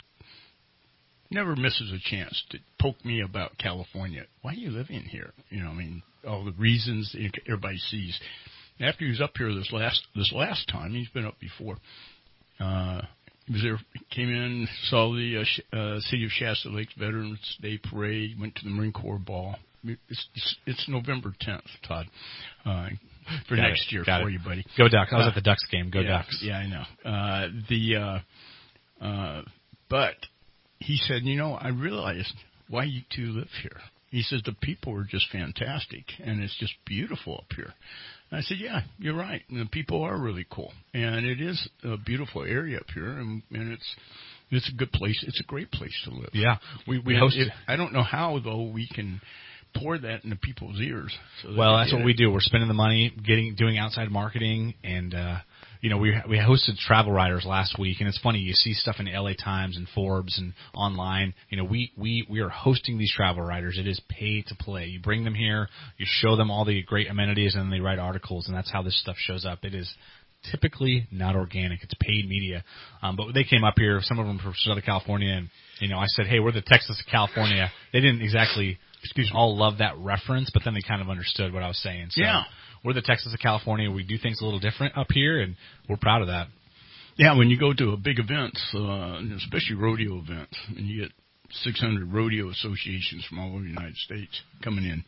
never misses a chance to poke me about California. Why are you living here? You know, I mean, all the reasons everybody sees. After he was up here this last this last time, he's been up before. Uh, he was there, came in, saw the uh, Sh- uh, City of Shasta Lakes Veterans Day Parade, went to the Marine Corps Ball. It's, it's, it's November tenth, Todd. Uh, For Got next it. year Got for it. you, buddy. Go Ducks. I was uh, at the Ducks game. Go yeah, Ducks. Yeah, I know. Uh, the uh, uh, but he said, you know, I realized why you two live here. He says the people are just fantastic, and it's just beautiful up here. And I said, yeah, you're right. And the people are really cool, and it is a beautiful area up here, and, and it's it's a good place. It's a great place to live. Yeah, we we and host. It, I don't know how though we can pour that into people's ears. So that well, that's what it. we do. We're spending the money, getting, doing outside marketing, and uh, you know, we we hosted Travel Writers last week, and it's funny. You see stuff in the L A Times and Forbes and online. You know, we we we are hosting these travel writers. It is pay to play. You bring them here, you show them all the great amenities, and then they write articles, and that's how this stuff shows up. It is typically not organic. It's paid media. Um, but they came up here, some of them from Southern California, and you know, I said, hey, we're the Texas of California. They didn't exactly. Excuse me. All love that reference, but then they kind of understood what I was saying. So yeah. We're the Texas of California. We do things a little different up here, and we're proud of that. Yeah, when you go to a big events, uh, especially rodeo events, and you get six hundred rodeo associations from all over the United States coming in.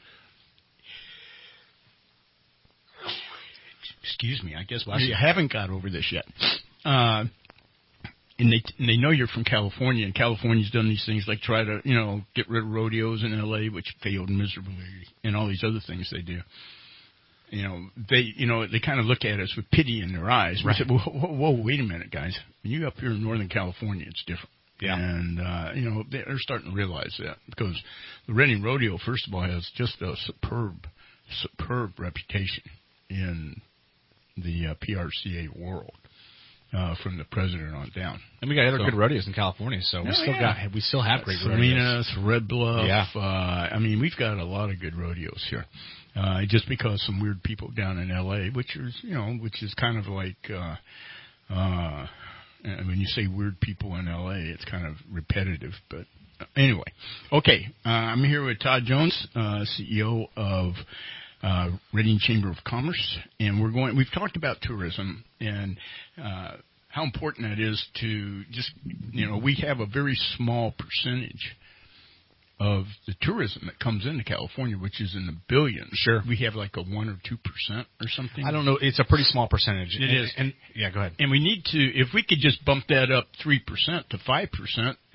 Excuse me, I guess well, you haven't got over this yet. Uh, And they and they know you're from California, and California's done these things like try to, you know, get rid of rodeos in L A, which failed miserably, and all these other things they do. You know, they you know they kind of look at us with pity in their eyes. Right. We said, whoa, whoa, whoa, wait a minute, guys. When you're up here in Northern California, it's different. Yeah. And, uh, you know, they're starting to realize that because the Reading Rodeo, first of all, has just a superb, superb reputation in the uh, P R C A world. Uh, from the president on down, and we got other so, good rodeos in California, so we oh, still yeah. got we still have great Salinas, rodeos. Red Bluff. Yeah. Uh, I mean, we've got a lot of good rodeos here. Uh, just because some weird people down in L A, which is you know, which is kind of like uh, uh, when you say weird people in L A, it's kind of repetitive. But uh, anyway, okay, uh, I'm here with Todd Jones, uh, C E O of Uh, Reading Chamber of Commerce, and we're going. We've talked about tourism and uh, how important that is to just you know we have a very small percentage of the tourism that comes into California, which is in the billions. Sure, we have like a one or two percent or something. I don't know. It's a pretty small percentage. It and, is, and yeah, go ahead. And we need to, if we could just bump that up three percent to five percent,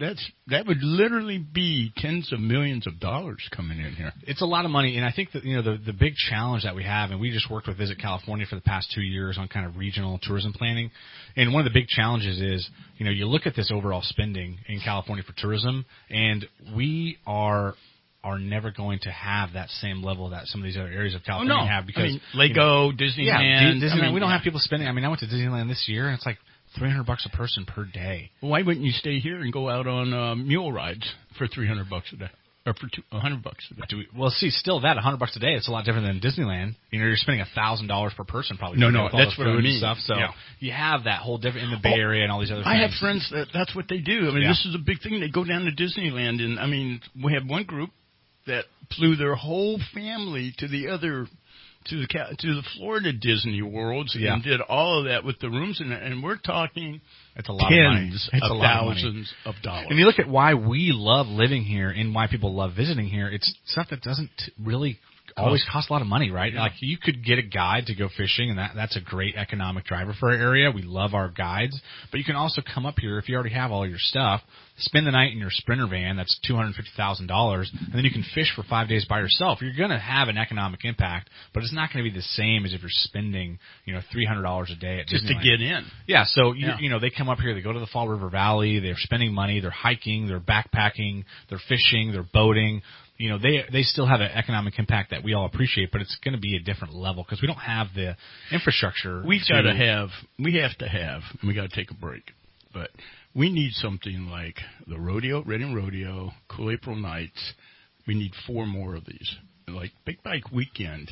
that's that would literally be tens of millions of dollars coming in here. It's a lot of money, and I think that, you know, the the big challenge that we have, and we just worked with Visit California for the past two years on kind of regional tourism planning, and one of the big challenges is, you know, you look at this overall spending in California for tourism, and we are are never going to have that same level that some of these other areas of California oh, no. have because I mean, Lego, you know, Disneyland. Yeah, Disneyland. I mean, we don't yeah. have people spending. I mean, I went to Disneyland this year, and it's like three hundred bucks a person per day. Well, why wouldn't you stay here and go out on uh, mule rides for three hundred bucks a day, or for two, one hundred bucks a day? Do we, well, see, still that one hundred bucks a day. It's a lot different than Disneyland. You know, you're spending a thousand dollars per person probably. No, no, with all that's the what I food mean. and stuff. So yeah. you have that whole different in the Bay oh, Area and all these other. I things. have friends that that's what they do. I mean, yeah. this is a big thing. They go down to Disneyland, and I mean, we have one group that flew their whole family to the other. To the to the Florida Disney Worlds yeah. and did all of that with the rooms, and, and we're talking it's a lot tens of money. It's of a lot thousands of, of dollars. And you look at why we love living here and why people love visiting here. It's stuff that doesn't really always cost a lot of money, right? Yeah. Like you could get a guide to go fishing, and that that's a great economic driver for our area. We love our guides, but you can also come up here if you already have all your stuff. Spend the night in your Sprinter van, that's two hundred fifty thousand dollars, and then you can fish for five days by yourself. You're going to have an economic impact, but it's not going to be the same as if you're spending, you know, three hundred dollars a day at just Disneyland. to get in. Yeah, so, you, yeah. you know, they come up here, they go to the Fall River Valley, they're spending money, they're hiking, they're backpacking, they're fishing, they're boating. You know, they they still have an economic impact that we all appreciate, but it's going to be a different level because we don't have the infrastructure. We've to, got to have, we have to have, and we got to take a break, but we need something like the rodeo, Reading Rodeo, Cool April Nights. We need four more of these. Like Big Bike Weekend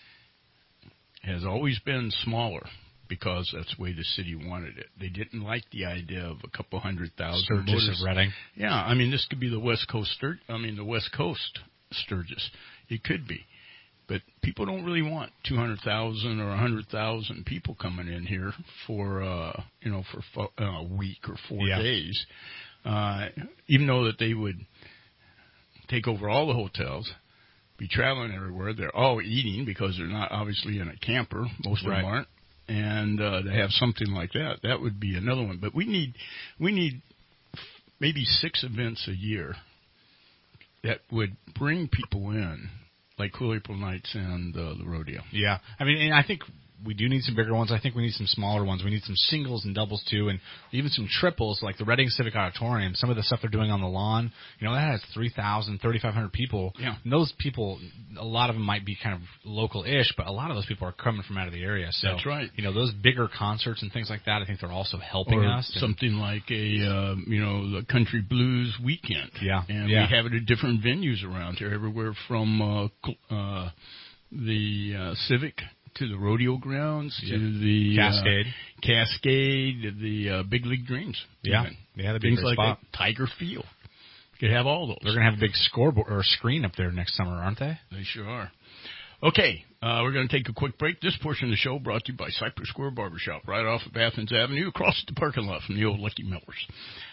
has always been smaller because that's the way the city wanted it. They didn't like the idea of a couple hundred thousand Sturgis motors. of Reading. Yeah, I mean this could be the West Coast Stur- I mean the West Coast Sturgis. It could be. But people don't really want two hundred thousand or one hundred thousand people coming in here for, uh, you know, for fo- uh, a week or four yeah. days. Uh, even though that they would take over all the hotels, be traveling everywhere. They're all eating because they're not obviously in a camper. Most of right. them aren't. And uh, to have something like that, that would be another one. But we need, we need maybe six events a year that would bring people in. Like Cool April Nights and uh, the rodeo. Yeah. I mean, and I think we do need some bigger ones. I think we need some smaller ones. We need some singles and doubles, too, and even some triples, like the Reading Civic Auditorium. Some of the stuff they're doing on the lawn, you know, that has three thousand, thirty-five hundred people. Yeah. And those people, a lot of them might be kind of local-ish, but a lot of those people are coming from out of the area. So, that's right. You know, those bigger concerts and things like that, I think they're also helping or us. Something like a, uh, you know, the Country Blues Weekend. Yeah. And yeah. we have it at different venues around here, everywhere from uh, uh, the uh, Civic to the rodeo grounds, yep. to the Cascade, uh, Cascade, to the uh, Big League Dreams. Yeah, even. yeah, the things big like spot. that. Tiger Field. You could have all those. They're going to have a big scoreboard or screen up there next summer, aren't they? They sure are. Okay, uh, we're going to take a quick break. This portion of the show brought to you by Cypress Square Barbershop, right off of Athens Avenue, across the parking lot from the old Lucky Millers.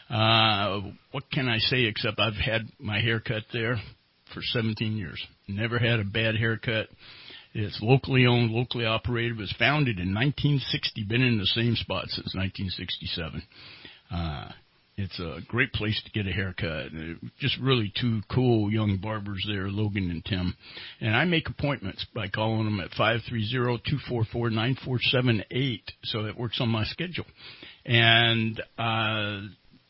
Uh, what can I say except I've had my hair cut there for seventeen years. Never had a bad haircut. It's locally owned, locally operated. It was founded in nineteen sixty. Been in the same spot since nineteen sixty-seven. Uh, it's a great place to get a haircut. Just really two cool young barbers there, Logan and Tim. And I make appointments by calling them at five three zero, two four four, nine four seven eight. So it works on my schedule. And uh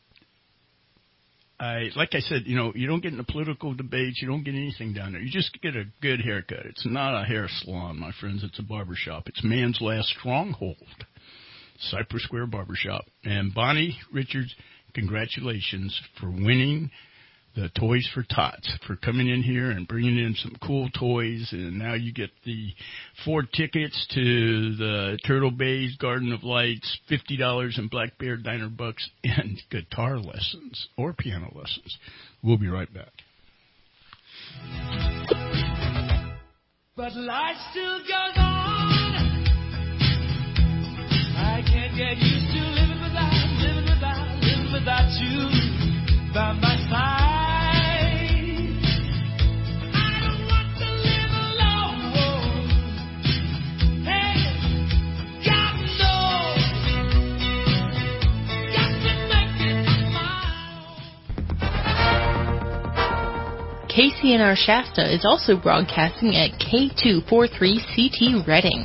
I, like I said, you know, you don't get into political debates. You don't get anything down there. You just get a good haircut. It's not a hair salon, my friends. It's a barbershop. It's man's last stronghold, Cypress Square Barbershop. And Bonnie Richards, congratulations for winning the Toys for Tots, for coming in here and bringing in some cool toys. And now you get the four tickets to the Turtle Bay's Garden of Lights, fifty dollars in Black Bear Diner bucks, and guitar lessons or piano lessons. We'll be right back. But life still goes on. I can't get used to living without, living without, living without you by my side. K C N R Shasta is also broadcasting at K two forty-three C T Reading.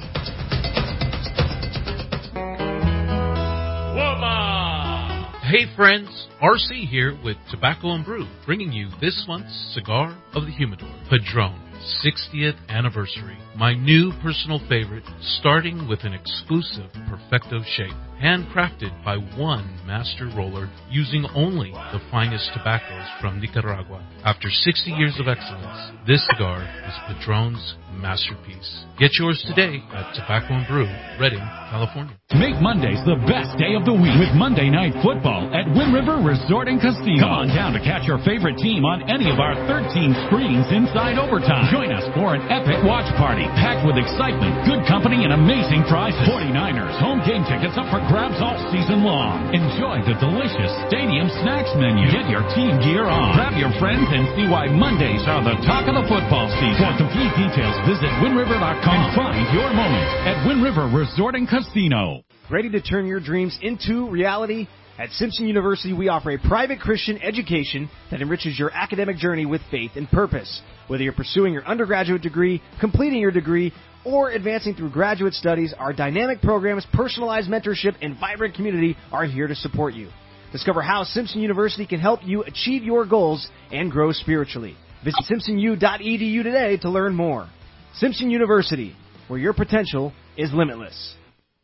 Hey friends, R C here with Tobacco and Brew, bringing you this month's Cigar of the Humidor, Padron, sixtieth anniversary. My new personal favorite, starting with an exclusive Perfecto shape, handcrafted by one master roller using only the finest tobaccos from Nicaragua. After sixty years of excellence, this cigar is Padron's masterpiece. Get yours today at Tobacco and Brew, Redding, California. Make Mondays the best day of the week with Monday Night Football at Wind River Resort and Casino. Come on down to catch your favorite team on any of our thirteen screens inside overtime. Join us for an epic watch party packed with excitement, good company, and amazing prizes. forty-niners home game tickets up for grabs all season long. Enjoy the delicious stadium snacks menu. Get your team gear on. Grab your friends and see why Mondays are the talk of the football season. For complete details, visit wind river dot com and find your moment at Wind River Resort and Casino. Ready to turn your dreams into reality? At Simpson University, we offer a private Christian education that enriches your academic journey with faith and purpose. Whether you're pursuing your undergraduate degree, completing your degree, or advancing through graduate studies, our dynamic programs, personalized mentorship, and vibrant community are here to support you. Discover how Simpson University can help you achieve your goals and grow spiritually. Visit simpson u dot e d u today to learn more. Simpson University, where your potential is limitless.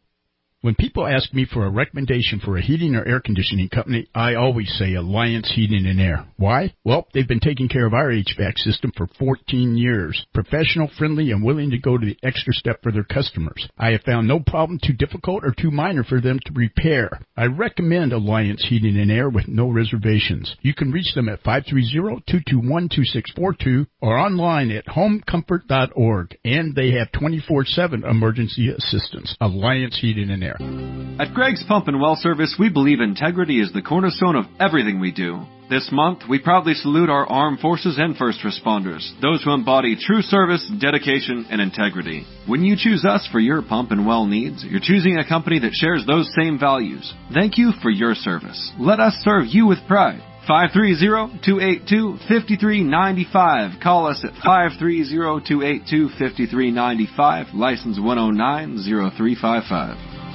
When people ask me for a recommendation for a heating or air conditioning company, I always say Alliance Heating and Air. Why? Well, they've been taking care of our H V A C system for fourteen years. Professional, friendly, and willing to go to the extra step for their customers. I have found no problem too difficult or too minor for them to repair. I recommend Alliance Heating and Air with no reservations. You can reach them at five three zero, two two one, two six four two or online at home comfort dot org. And they have twenty-four seven emergency assistance. Alliance Heating and Air. At Greg's Pump and Well Service, we believe integrity is the cornerstone of everything we do. This month, we proudly salute our armed forces and first responders, those who embody true service, dedication, and integrity. When you choose us for your pump and well needs, you're choosing a company that shares those same values. Thank you for your service. Let us serve you with pride. five three zero, two eight two, five three nine five. Call us at five three zero, two eight two, five three nine five. License one oh nine, oh three five five.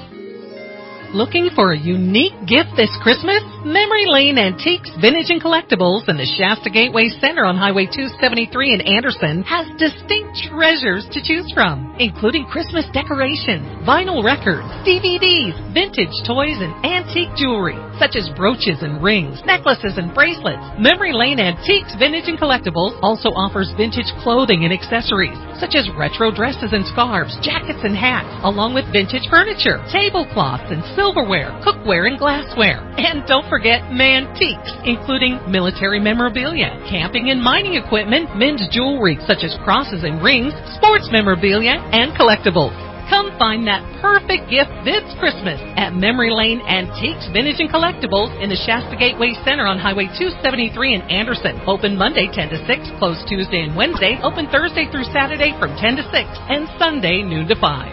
Looking for a unique gift this Christmas? Memory Lane Antiques, Vintage and Collectibles in the Shasta Gateway Center on Highway two seventy-three in Anderson has distinct treasures to choose from, including Christmas decorations, vinyl records, D V Ds, vintage toys, and antique jewelry, such as brooches and rings, necklaces and bracelets. Memory Lane Antiques, Vintage and Collectibles also offers vintage clothing and accessories, such as retro dresses and scarves, jackets and hats, along with vintage furniture, tablecloths and silverware, cookware, and glassware. And don't forget Mantiques, including military memorabilia, camping and mining equipment, men's jewelry such as crosses and rings, sports memorabilia, and collectibles. Come find that perfect gift this Christmas at Memory Lane Antiques, Vintage and Collectibles in the Shasta Gateway Center on Highway two seventy-three in Anderson. Open Monday ten to six, closed Tuesday and Wednesday, open Thursday through Saturday from ten to six, and Sunday noon to five.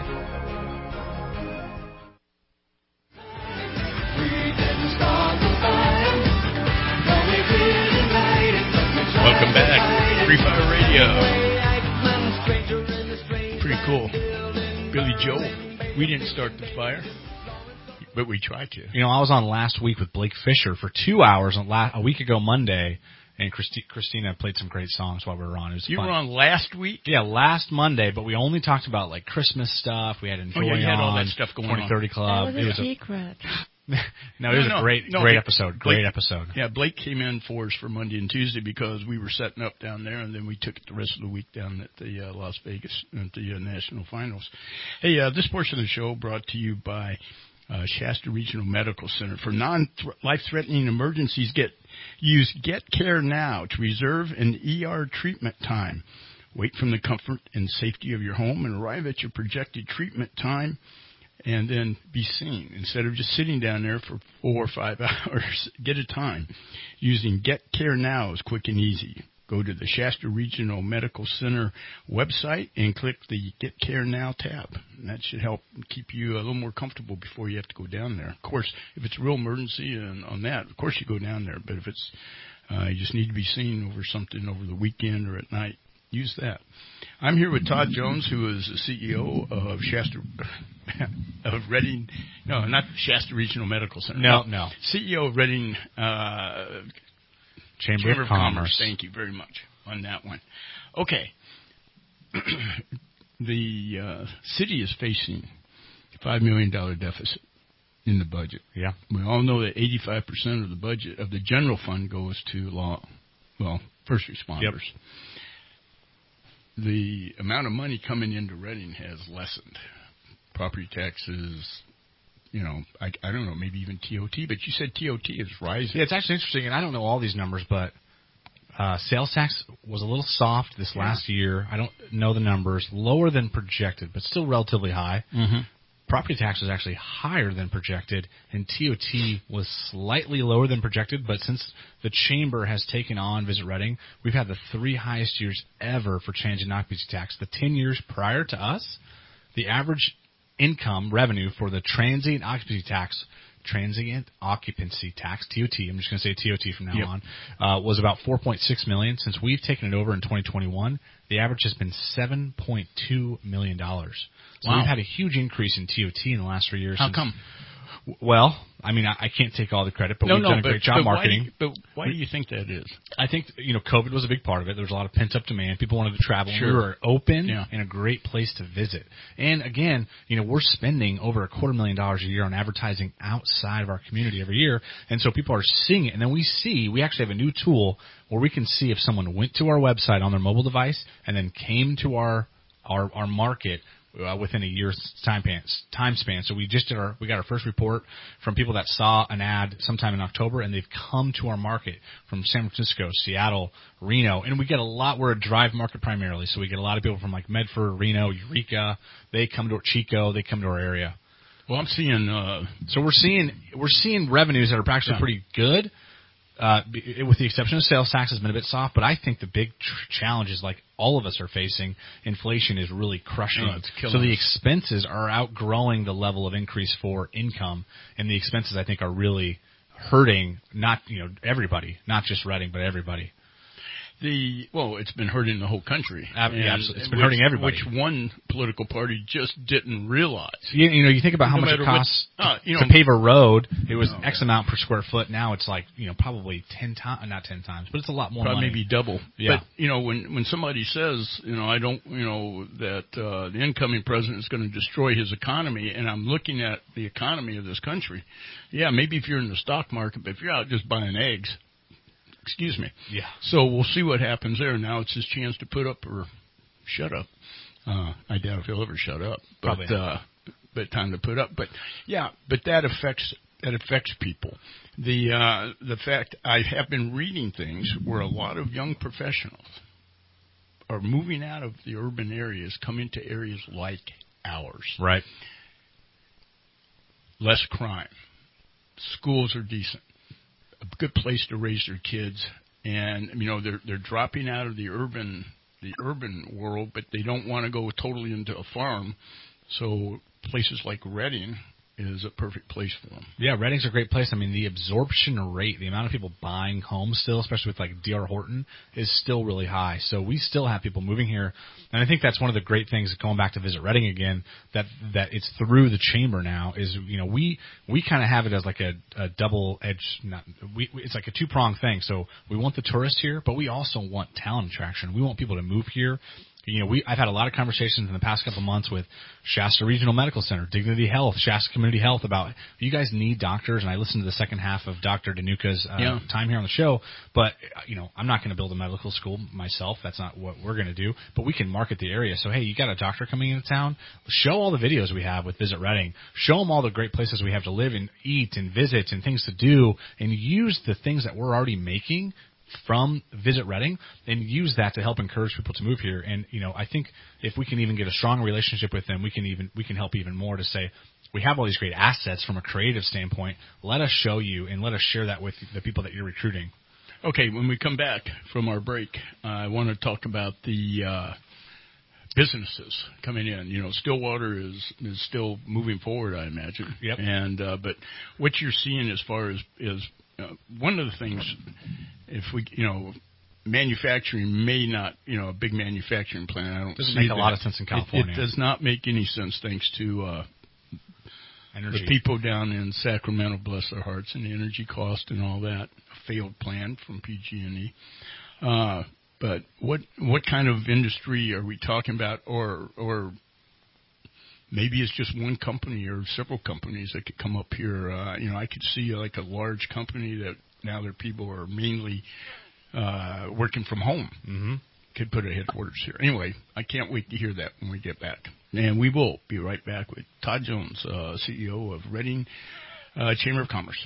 Welcome back. Free Fire Radio. Pretty cool. Billy Joel. We didn't start the fire, but we tried to. You know, I was on last week with Blake Fisher for two hours on la- a week ago Monday, and Christi- Christina played some great songs while we were on. It was you fun. were on last week? Yeah, last Monday, but we only talked about, like, Christmas stuff. We had Enjoy oh, yeah, you had on, all that stuff going twenty thirty on. Club. That was it a was secret. A, no, it was no, a great, no, great no, episode. Blake, Great episode. Yeah, Blake came in for us for Monday and Tuesday because we were setting up down there, and then we took it the rest of the week down at the uh, Las Vegas at the uh, National Finals. Hey, uh, this portion of the show brought to you by uh, Shasta Regional Medical Center. For non-life-threatening emergencies, get use Get Care Now to reserve an E R treatment time. Wait from the comfort and safety of your home and arrive at your projected treatment time, and then be seen. Instead of just sitting down there for four or five hours, get a time. Using Get Care Now is quick and easy. Go to the Shasta Regional Medical Center website and click the Get Care Now tab. And that should help keep you a little more comfortable before you have to go down there. Of course, if it's a real emergency and on that, of course you go down there. But if it's Uh, you just need to be seen over something over the weekend or at night. Use that. I'm here with Todd Jones, who is the C E O of Shasta, of Redding, no, not Shasta Regional Medical Center. No, no. C E O of Redding uh, Chamber, Chamber of of Commerce. Commerce. Thank you very much on that one. Okay. The uh, city is facing a five million dollars deficit in the budget. Yeah. We all know that eighty-five percent of the budget of the general fund goes to law, well, first responders. Yep. The amount of money coming into Redding has lessened. Property taxes, you know, I, I don't know, maybe even T O T, but you said T O T is rising. Yeah, it's actually interesting, and I don't know all these numbers, but uh, sales tax was a little soft this Yeah. last year. I don't know the numbers. Lower than projected, but still relatively high. Mm-hmm. Property tax was actually higher than projected, and T O T was slightly lower than projected, but since the Chamber has taken on Visit Redding, we've had the three highest years ever for change in occupancy tax. The ten years prior to us, the average income revenue for the transient occupancy tax, transient occupancy tax, T O T, I'm just going to say T O T from now Yep. on, uh, was about four point six million dollars. Since we've taken it over in twenty twenty-one, the average has been seven point two million dollars. So Wow. we've had a huge increase in T O T in the last three years. How since- come? Well, I mean, I, I can't take all the credit, but no, we've no, done a but, great job but marketing. Why do you, but why do you think that is? I think, you know, COVID was a big part of it. There was a lot of pent-up demand. People wanted to travel. Sure. We were open Yeah. and a great place to visit. And, again, you know, we're spending over a quarter million dollars a year on advertising outside of our community every year. And so people are seeing it. And then we see, we actually have a new tool where we can see if someone went to our website on their mobile device and then came to our our, our market Uh, within a year's time span, time span. So we just did our, we got our first report from people that saw an ad sometime in October, and they've come to our market from San Francisco, Seattle, Reno, and we get a lot. We're a drive market primarily, so we get a lot of people from like Medford, Reno, Eureka. They come to Chico. They come to our area. Well, I'm seeing. Uh, so we're seeing we're seeing revenues that are actually Yeah. pretty good. Uh, b- with the exception of sales tax has been a bit soft, but I think the big tr- challenge is like all of us are facing. Inflation is really crushing. Oh, it's killing so the us. expenses are outgrowing the level of increase for income, and the expenses I think are really hurting not you know everybody, not just Redding, but everybody. The well, it's been hurting the whole country. Uh, And yeah, absolutely. It's been which, hurting everybody. Which one political party just didn't realize? You, you know, you think about how No much it matter what- costs uh, you to know- pave a road. It was Oh, X amount per square foot. Now it's like you know probably ten times, not ten times, but it's a lot more Probably money. maybe double. Yeah. But you know, when when somebody says, you know, I don't, you know, that uh, the incoming president is going to destroy his economy, and I'm looking at the economy of this country, yeah, maybe if you're in the stock market, but if you're out just buying eggs, excuse me. Yeah. So we'll see what happens there. Now it's his chance to put up or shut up. Uh, I doubt if he'll ever shut up. But, Probably not. uh, but time to put up. But yeah, but that affects that affects people. The uh, the fact I have been reading things where a lot of young professionals are moving out of the urban areas, coming to areas like ours. Right. Less crime. Schools are decent. A good place to raise their kids, and you know they're they're dropping out of the urban the urban world, but they don't want to go totally into a farm. So places like Redding is a perfect place for them. Yeah, Redding's a great place. I mean, the absorption rate, the amount of people buying homes still, especially with like D R Horton, is still really high. So we still have people moving here, and I think that's one of the great things. Going back to Visit Redding again, that that it's through the Chamber now. Is you know we we kind of have it as like a, a double edged. Not we, we it's like a two pronged thing. So we want the tourists here, but we also want talent attraction. We want people to move here. You know, we I've had a lot of conversations in the past couple of months with Shasta Regional Medical Center, Dignity Health, Shasta Community Health about you guys need doctors. And I listened to the second half of Doctor Danuka's uh, Yeah. time here on the show. But you know, I'm not going to build a medical school myself. That's not what we're going to do. But we can market the area. So hey, you got a doctor coming into town? Show all the videos we have with Visit Redding. Show them all the great places we have to live and eat and visit and things to do, and use the things that we're already making from Visit Redding and use that to help encourage people to move here. And, you know, I think if we can even get a strong relationship with them, we can even, we can help even more to say, we have all these great assets from a creative standpoint. Let us show you and let us share that with the people that you're recruiting. Okay, when we come back from our break, uh, I want to talk about the uh, businesses coming in. You know, Stillwater is is still moving forward, I imagine. Yep. And uh, but what you're seeing as far as is uh, one of the things, if we, you know, manufacturing may not, you know, a big manufacturing plant. I don't doesn't see make that. a lot of sense in California. It, it does not make any sense, thanks to uh, energy. The people down in Sacramento, bless their hearts, and the energy cost and all that. A failed plan from P G and E. Uh, but what what kind of industry are we talking about, or or maybe it's just one company or several companies that could come up here. Uh, you know, I could see like a large company that now their people are mainly uh, working from home. Mm-hmm. Could put a headquarters here. Anyway, I can't wait to hear that when we get back. And we will be right back with Todd Jones, uh, C E O of Reading uh, Chamber of Commerce.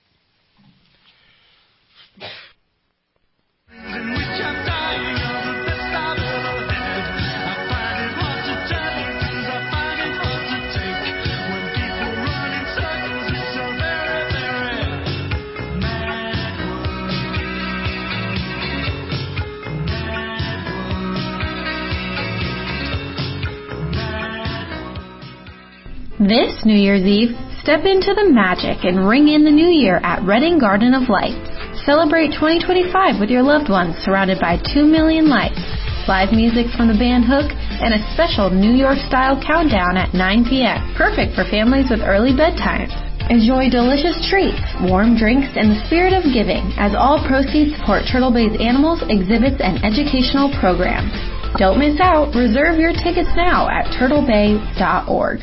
This New Year's Eve, step into the magic and ring in the new year at Reading Garden of Lights. Celebrate twenty twenty-five with your loved ones surrounded by two million lights, live music from the band Hook, and a special New York-style countdown at nine p.m. Perfect for families with early bedtimes. Enjoy delicious treats, warm drinks, and the spirit of giving as all proceeds support Turtle Bay's animals, exhibits, and educational programs. Don't miss out. Reserve your tickets now at turtle bay dot org.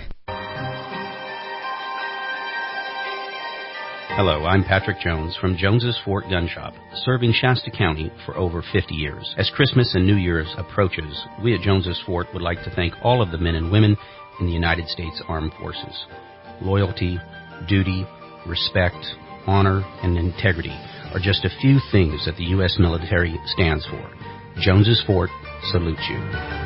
Hello, I'm Patrick Jones from Jones's Fort Gun Shop, serving Shasta County for over fifty years. As Christmas and New Year's approaches, we at Jones's Fort would like to thank all of the men and women in the United States Armed Forces. Loyalty, duty, respect, honor, and integrity are just a few things that the U S military stands for. Jones's Fort salutes you.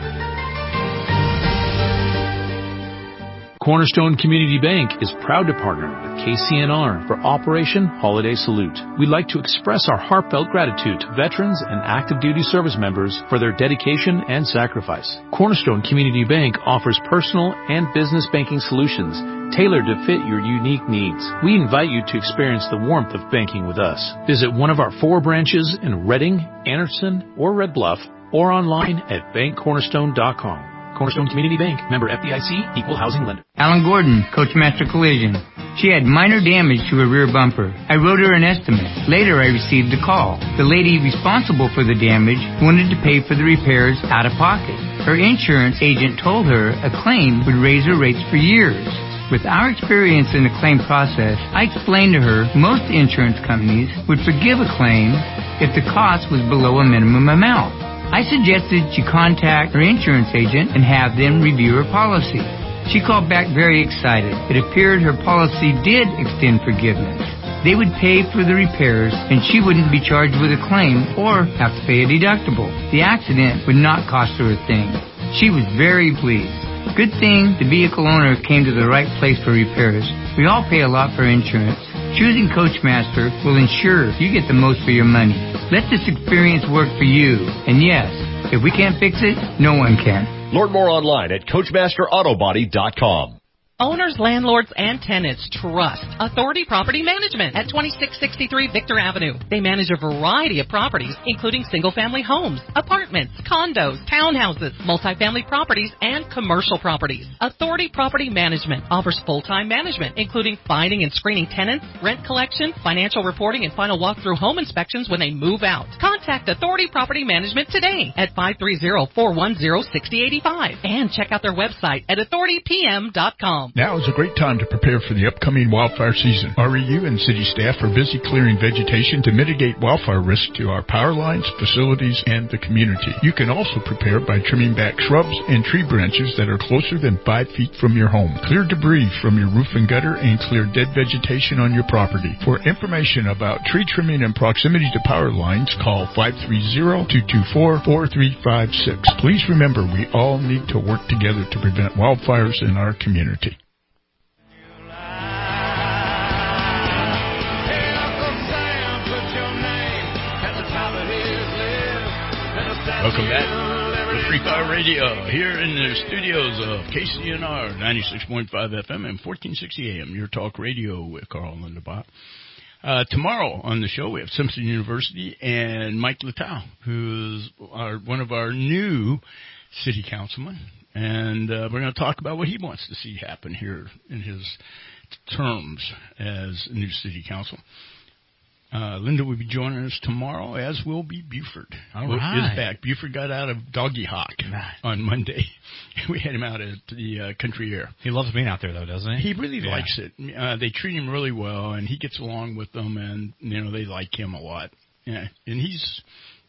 Cornerstone Community Bank is proud to partner with K C N R for Operation Holiday Salute. We'd like to express our heartfelt gratitude to veterans and active duty service members for their dedication and sacrifice. Cornerstone Community Bank offers personal and business banking solutions tailored to fit your unique needs. We invite you to experience the warmth of banking with us. Visit one of our four branches in Reading, Anderson, or Red Bluff, or online at bank cornerstone dot com. Cornerstone Community Bank, member F D I C, equal housing lender. Alan Gordon, Coachmaster Collision. She had minor damage to her rear bumper. I wrote her an estimate. Later, I received a call. The lady responsible for the damage wanted to pay for the repairs out of pocket. Her insurance agent told her a claim would raise her rates for years. With our experience in the claim process, I explained to her most insurance companies would forgive a claim if the cost was below a minimum amount. I suggested she contact her insurance agent and have them review her policy. She called back very excited. It appeared her policy did extend forgiveness. They would pay for the repairs and she wouldn't be charged with a claim or have to pay a deductible. The accident would not cost her a thing. She was very pleased. Good thing the vehicle owner came to the right place for repairs. We all pay a lot for insurance. Choosing Coachmaster will ensure you get the most for your money. Let this experience work for you. And yes, if we can't fix it, no one can. Learn more online at coachmaster auto body dot com. Owners, landlords, and tenants trust Authority Property Management at twenty-six sixty-three Victor Avenue. They manage a variety of properties, including single-family homes, apartments, condos, townhouses, multifamily properties, and commercial properties. Authority Property Management offers full-time management, including finding and screening tenants, rent collection, financial reporting, and final walkthrough home inspections when they move out. Contact Authority Property Management today at five three zero, four one zero, six zero eight five and check out their website at authority p m dot com. Now is a great time to prepare for the upcoming wildfire season. R E U and city staff are busy clearing vegetation to mitigate wildfire risk to our power lines, facilities, and the community. You can also prepare by trimming back shrubs and tree branches that are closer than five feet from your home. Clear debris from your roof and gutter and clear dead vegetation on your property. For information about tree trimming and proximity to power lines, call five three zero, two two four, four three five six. Please remember, we all need to work together to prevent wildfires in our community. Welcome back to Free Fire Radio here in the studios of K C N R ninety-six point five F M and fourteen sixty A M, your talk radio with Carl Lindenbach. Uh, tomorrow on the show, we have Simpson University and Mike Littau, who's our, one of our new city councilmen. And uh, we're going to talk about what he wants to see happen here in his terms as new city council. Uh, Linda will be joining us tomorrow, as will be Buford. All Will right. is back. Buford got out of Doggy Hawk on Monday. We had him out at the uh, Country Air. He loves being out there, though, doesn't he? He really Yeah. likes it. Uh, they treat him really well, and he gets along with them, and, you know, they like him a lot. Yeah. And he's...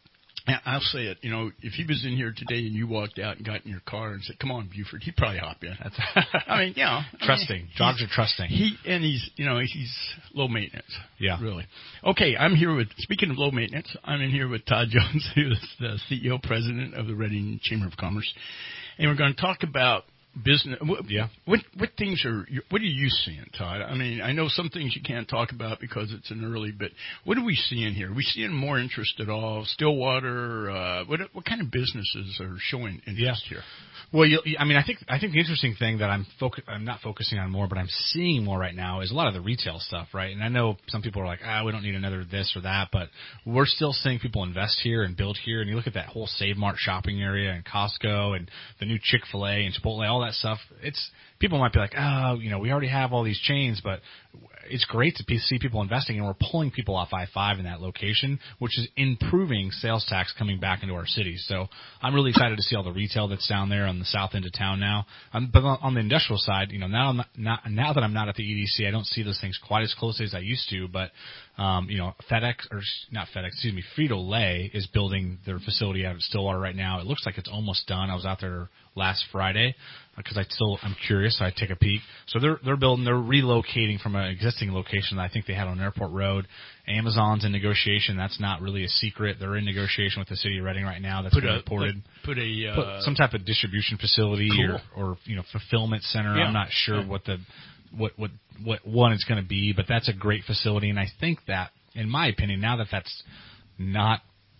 I'll say it, you know, if he was in here today and you walked out and got in your car and said, come on, Buford, he'd probably hop in. That's, I mean, you know. Trusting. I mean, Dogs are trusting. He And he's, you know, he's low maintenance. Yeah. Really. Okay, I'm here with, speaking of low maintenance, I'm in here with Todd Jones, who is the C E O, president of the Reading Chamber of Commerce. And we're going to talk about business. What, yeah. What what things are what are you seeing, Todd? I mean, I know some things you can't talk about because it's an early, but what are we seeing here? Are we seeing more interest at all? Stillwater. Uh, what what kind of businesses are showing interest yeah. here? Well, you, I mean, I think I think the interesting thing that I'm focu- I'm not focusing on more, but I'm seeing more right now is a lot of the retail stuff, right? And I know some people are like, ah, we don't need another this or that, but we're still seeing people invest here and build here. And you look at that whole Save Mart shopping area and Costco and the new Chick-fil-A and Chipotle, all that stuff. It's people might be like, oh, you know, we already have all these chains, but it's great to see people investing, and we're pulling people off I five in that location, which is improving sales tax coming back into our city. So I'm really excited to see all the retail that's down there on the south end of town now. Um, but on, on the industrial side, you know, now I'm not, not, now that I'm not at the E D C, I don't see those things quite as closely as I used to. But um, you know, FedEx or not FedEx, excuse me, Frito-Lay is building their facility out of Stillwater right now. It looks like it's almost done. I was out there last Friday because I still I'm curious, so I take a peek. So they're they're building, they're relocating from an existing location that I think they had on Airport Road. Amazon's in negotiation. That's not really a secret. They're in negotiation with the city of Reading right now. That's Put been a- reported. like, put a, uh, Put some type of distribution facility Cool. or, or you know fulfillment center. Yeah. I'm not sure Yeah. what the what what what one it's going to be, but that's a great facility, and I think that, in my opinion, now that that's not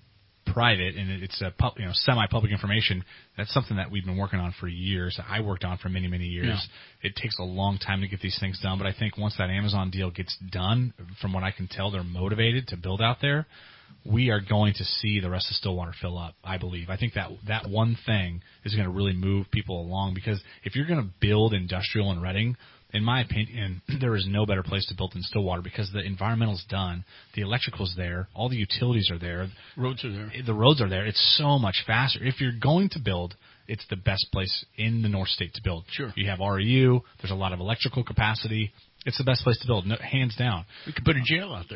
private and it's a pub, you know semi-public information, that's something that we've been working on for years. I worked on for many many years. Yeah. It takes a long time to get these things done, but I think once that Amazon deal gets done, from what I can tell, they're motivated to build out there. We are going to see the rest of Stillwater fill up, I believe. I think that that one thing is going to really move people along, because if you're going to build industrial in Reading, in my opinion, there is no better place to build than Stillwater, because the environmental's done, the electrical's there, all the utilities are there, roads are there, the roads are there. It's so much faster. If you're going to build, it's the best place in the North State to build. Sure. You have R E U. There's a lot of electrical capacity. It's the best place to build, no, hands down. We could put a jail out there.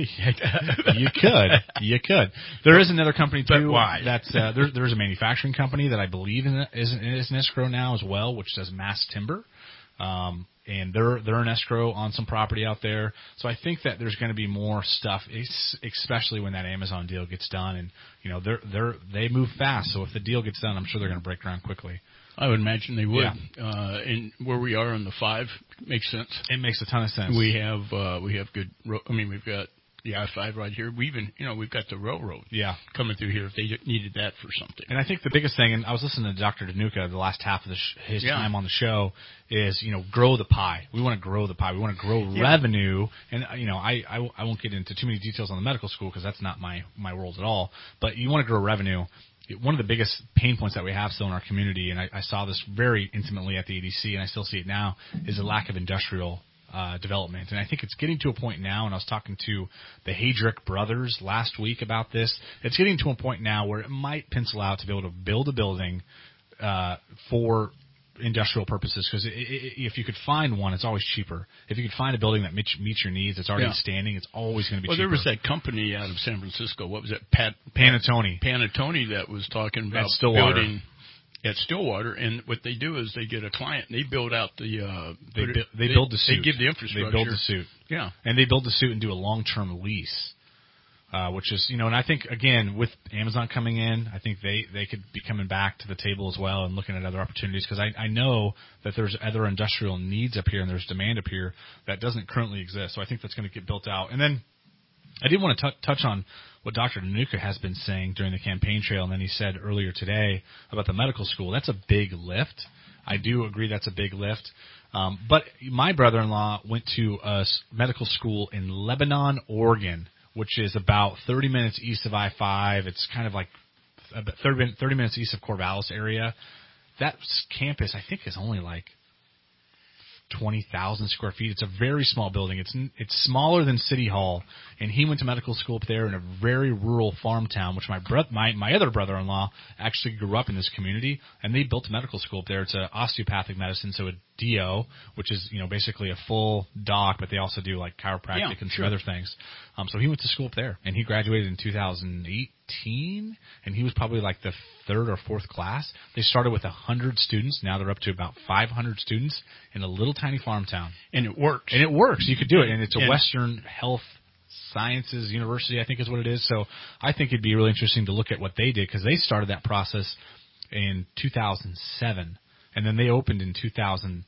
You could, you could. There is another company too. But why? That's uh, there, there's a manufacturing company that I believe in, is, is in escrow now as well, which does mass timber. Um, and they're they're in escrow on some property out there. So I think that there's going to be more stuff, especially when that Amazon deal gets done. And you know they're they're they move fast. So if the deal gets done, I'm sure they're going to break ground quickly. I would imagine they would. Yeah. Uh, and where we are on the five makes sense. It makes a ton of sense. We have uh, we have good. Ro- I mean, we've got the I five right here. We even you know we've got the railroad. Yeah. Coming through here if they needed that for something. And I think the biggest thing, and I was listening to Doctor Danuka the last half of the sh- his Yeah. time on the show, is, you know, grow the pie. We want to grow the pie. We want to grow Yeah. revenue. And, uh, you know, I, I, I won't get into too many details on the medical school because that's not my, my world at all. But you want to grow revenue. One of the biggest pain points that we have still in our community, and I, I saw this very intimately at the A D C, and I still see it now, is a lack of industrial Uh, development. And I think it's getting to a point now, and I was talking to the Heydrich brothers last week about this, it's getting to a point now where it might pencil out to be able to build a building uh, for industrial purposes, because if you could find one, it's always cheaper. If you could find a building that meets, meets your needs, it's already Yeah. standing, it's always going to be well, cheaper. there was that company out of San Francisco. What was it? Pat Panettone. Panettone that was talking about At Stillwater. building at Stillwater, and what they do is they get a client, and they build out the uh, They, put bu- it- they build the suit. They give the infrastructure. They build the suit. Yeah. And they build the suit and do a long-term lease, uh, which is, you know, and I think, again, with Amazon coming in, I think they, they could be coming back to the table as well and looking at other opportunities, because I, I know that there's other industrial needs up here and there's demand up here that doesn't currently exist. So I think that's going to get built out. And then I did want to t- touch on what Doctor Danuka has been saying during the campaign trail, and then he said earlier today about the medical school. That's a big lift. I do agree that's a big lift. Um, but my brother-in-law went to a medical school in Lebanon, Oregon, which is about thirty minutes east of I five. It's kind of like about thirty minutes east of Corvallis area. That campus, I think, is only like twenty thousand square feet. It's a very small building. It's it's smaller than City Hall, and he went to medical school up there in a very rural farm town, which my bro- my my other brother-in-law actually grew up in this community, and they built a medical school up there. It's a osteopathic medicine, so a D O, which is, you know, basically a full doc, but they also do like chiropractic Yeah, and sure. some other things. Um, so he went to school up there, and he graduated in two thousand eighteen, and he was probably like the third or fourth class. They started with one hundred students. Now they're up to about five hundred students in a little tiny farm town. And it works. And it works. You could do it. And it's a And- Western Health Sciences University, I think is what it is. So I think it'd be really interesting to look at what they did, because they started that process in two thousand seven, and then they opened in two thousand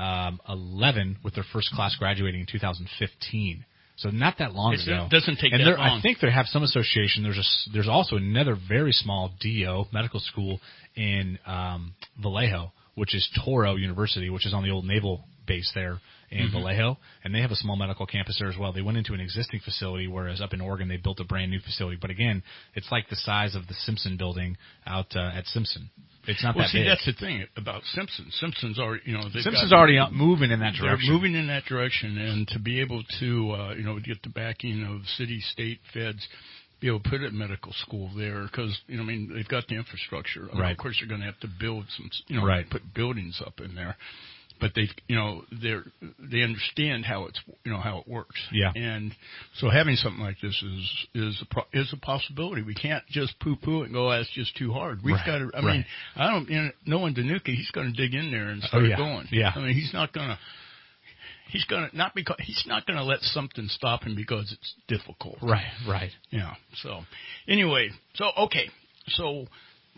eleven with their first class graduating in two thousand fifteen. So not that long It's- ago. it doesn't take and that there- long. I think they have some association. There's a s there's also another very small D O medical school in um, Vallejo, which is Toro University, which is on the old naval base there in Mhm. Vallejo, and they have a small medical campus there as well. They went into an existing facility, whereas up in Oregon they built a brand new facility. But again, it's like the size of the Simpson building out uh, at Simpson. It's not well, that see, big. that's the thing about Simpsons. Simpsons are, you know, they've Simpson's got, already out- moving in that direction. They're moving in that direction, and to be able to, uh, you know, get the backing of city, state, feds, be able to put a medical school there, because, you know, I mean, they've got the infrastructure. I mean, Right. Of course, they're going to have to build some, you know, Right. put buildings up in there. But they, you know, they they understand how it's, you know, how it works. Yeah. And so having something like this is is a pro- is a possibility. We can't just poo poo it and go, oh, that's just too hard. We've Right, got to. I right. mean, I don't. You know, knowing Danuka, he's going to dig in there and start Oh, yeah, going. yeah. I mean, he's not going to. He's going to not because he's not going to let something stop him because it's difficult. Right. Right. Yeah. So anyway, so okay, so.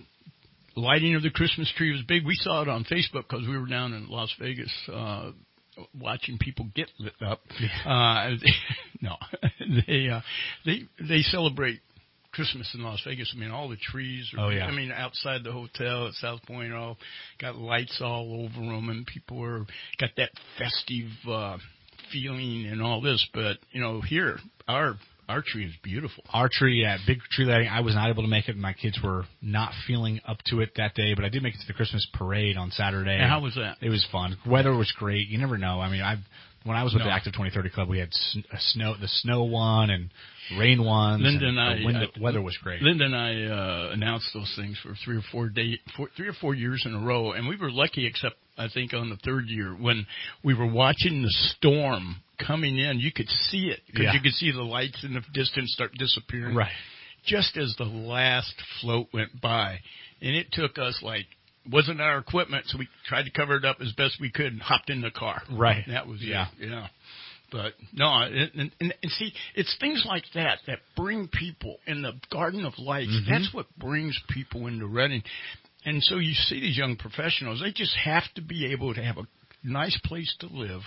Lighting of the Christmas tree was big. We saw it on Facebook because we were down in Las Vegas uh, watching people get lit up. Uh, no, they uh, they they celebrate Christmas in Las Vegas. I mean, all the trees. Are, Oh, yeah. I mean, outside the hotel at South Point, all got lights all over them, and people are got that festive uh, feeling and all this. But you know, here our Our tree is beautiful. Our tree, yeah, big tree lighting. I was not able to make it. My kids were not feeling up to it that day, but I did make it to the Christmas parade on Saturday. And how was that? It was fun. Weather was great. You never know. I mean, I when I was with No. the Active twenty thirty Club, we had sn- a snow, the snow one and rain ones. Linda and and I, the wind, uh, weather was great. Linda and I uh, announced those things for three or four day, four, three or four years in a row, and we were lucky, except I think on the third year when we were watching the storm coming in. You could see it because Yeah. you could see the lights in the distance start disappearing. Right. Just as the last float went by, and it took us like. Wasn't our equipment, so we tried to cover it up as best we could and hopped in the car. Right. That was Yeah. it. Yeah. But no, it, and, and, and see, it's things like that that bring people in the Garden of Lights. Mhm. That's what brings people into Redding. And so you see these young professionals, they just have to be able to have a nice place to live.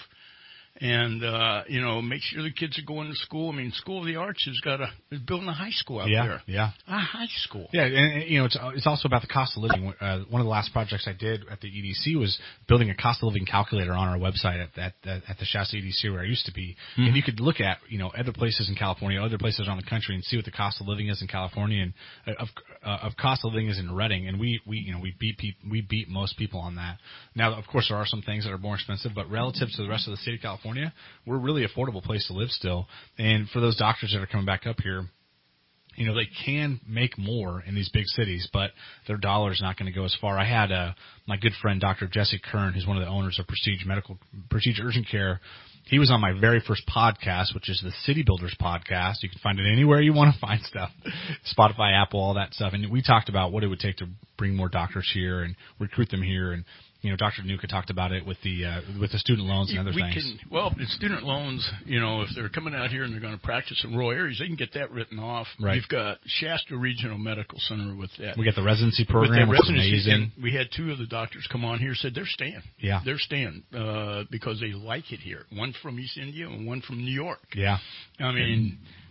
And, uh, you know, make sure the kids are going to school. I mean, School of the Arts has got a, is building a high school out yeah, there. yeah. A high school. Yeah, and, and you know, it's it's also about the cost of living. Uh, one of the last projects I did at the E D C was building a cost of living calculator on our website at at, at, at the Shasta E D C where I used to be, Mhm. and you could look at you know other places in California, other places around the country, and see what the cost of living is in California and uh, of uh, of cost of living is in Redding, and we we you know we beat peop- we beat most people on that. Now, of course, there are some things that are more expensive, but relative to the rest of the state of California, we're a really affordable place to live still. And for those doctors that are coming back up here, you know, they can make more in these big cities, but their dollar's not going to go as far. I had uh, my good friend, Doctor Jesse Kern, who's one of the owners of Prestige Medical, Prestige Urgent Care. He was on my very first podcast, which is the City Builders podcast. You can find it anywhere you want to find stuff, Spotify, Apple, all that stuff. And we talked about what it would take to bring more doctors here and recruit them here. And you know, Doctor Nuka talked about it with the uh, with the student loans and other we things. Can, well, the student loans, you know, if they're coming out here and they're going to practice in rural areas, they can get that written off. Right. We've got Shasta Regional Medical Center with that. We got the residency With program, that which is residency, amazing. and we had two of the doctors come on here said they're staying. Yeah. They're staying uh, because they like it here. One from East India and one from New York. Yeah. I mean,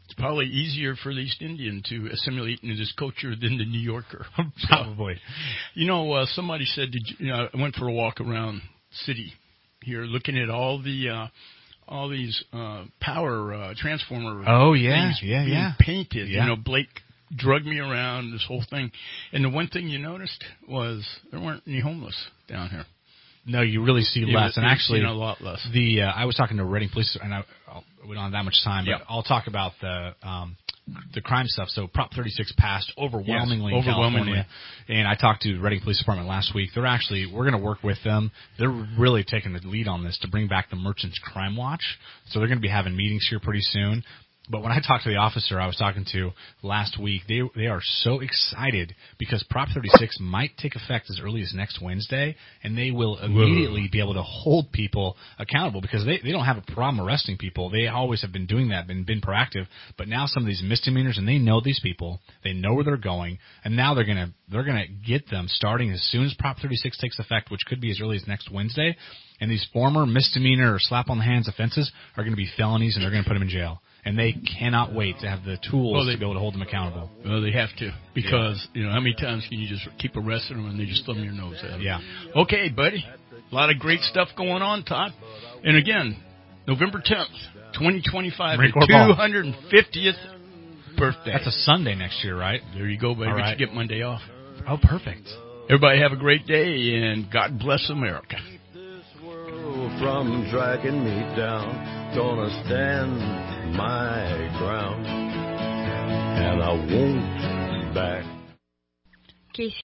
it's probably easier for the East Indian to assimilate into this culture than the New Yorker. Probably. So, you know, uh, somebody said, did you, you know, I went for a walk around the city here, looking at all the uh, all these uh, power uh, transformer oh, yeah, things yeah, being yeah. painted. Yeah. You know, Blake drugged me around this whole thing. And the one thing you noticed was there weren't any homeless down here. No, you really see You less, would- and you've actually, seen a lot less. The uh, I was talking to Reading Police, and I, I'll, we don't have that much time, but Yep. I'll talk about the um, the crime stuff. So Prop thirty-six passed overwhelmingly Yes, in overwhelmingly. California, and I talked to Reading Police Department last week. They're actually we're going to work with them. They're really taking the lead on this to bring back the Merchants Crime Watch. So they're going to be having meetings here pretty soon. But when I talked to the officer I was talking to last week, they they are so excited because Prop thirty-six might take effect as early as next Wednesday, and they will immediately be able to hold people accountable because they, they don't have a problem arresting people. They always have been doing that, been been proactive. But now some of these misdemeanors, and they know these people, they know where they're going, and now they're gonna they're gonna get them starting as soon as Prop thirty-six takes effect, which could be as early as next Wednesday. And these former misdemeanor or slap on the hands offenses are going to be felonies, and they're going to put them in jail. And they cannot wait to have the tools Well, they- to be able to hold them accountable. Well, they have to because, you know, how many times can you just keep arresting them and they just thumb your nose at them? Yeah. Okay, buddy. A lot of great stuff going on, Todd. And again, November tenth, twenty twenty-five, Marine the Corps Ball. two hundred fiftieth birthday. That's a Sunday next year, right? There you go, buddy. All But right. you get Monday off. Oh, perfect. Everybody have a great day, and God bless America. From dragging me down, gonna stand my ground, and I won't back. Casey.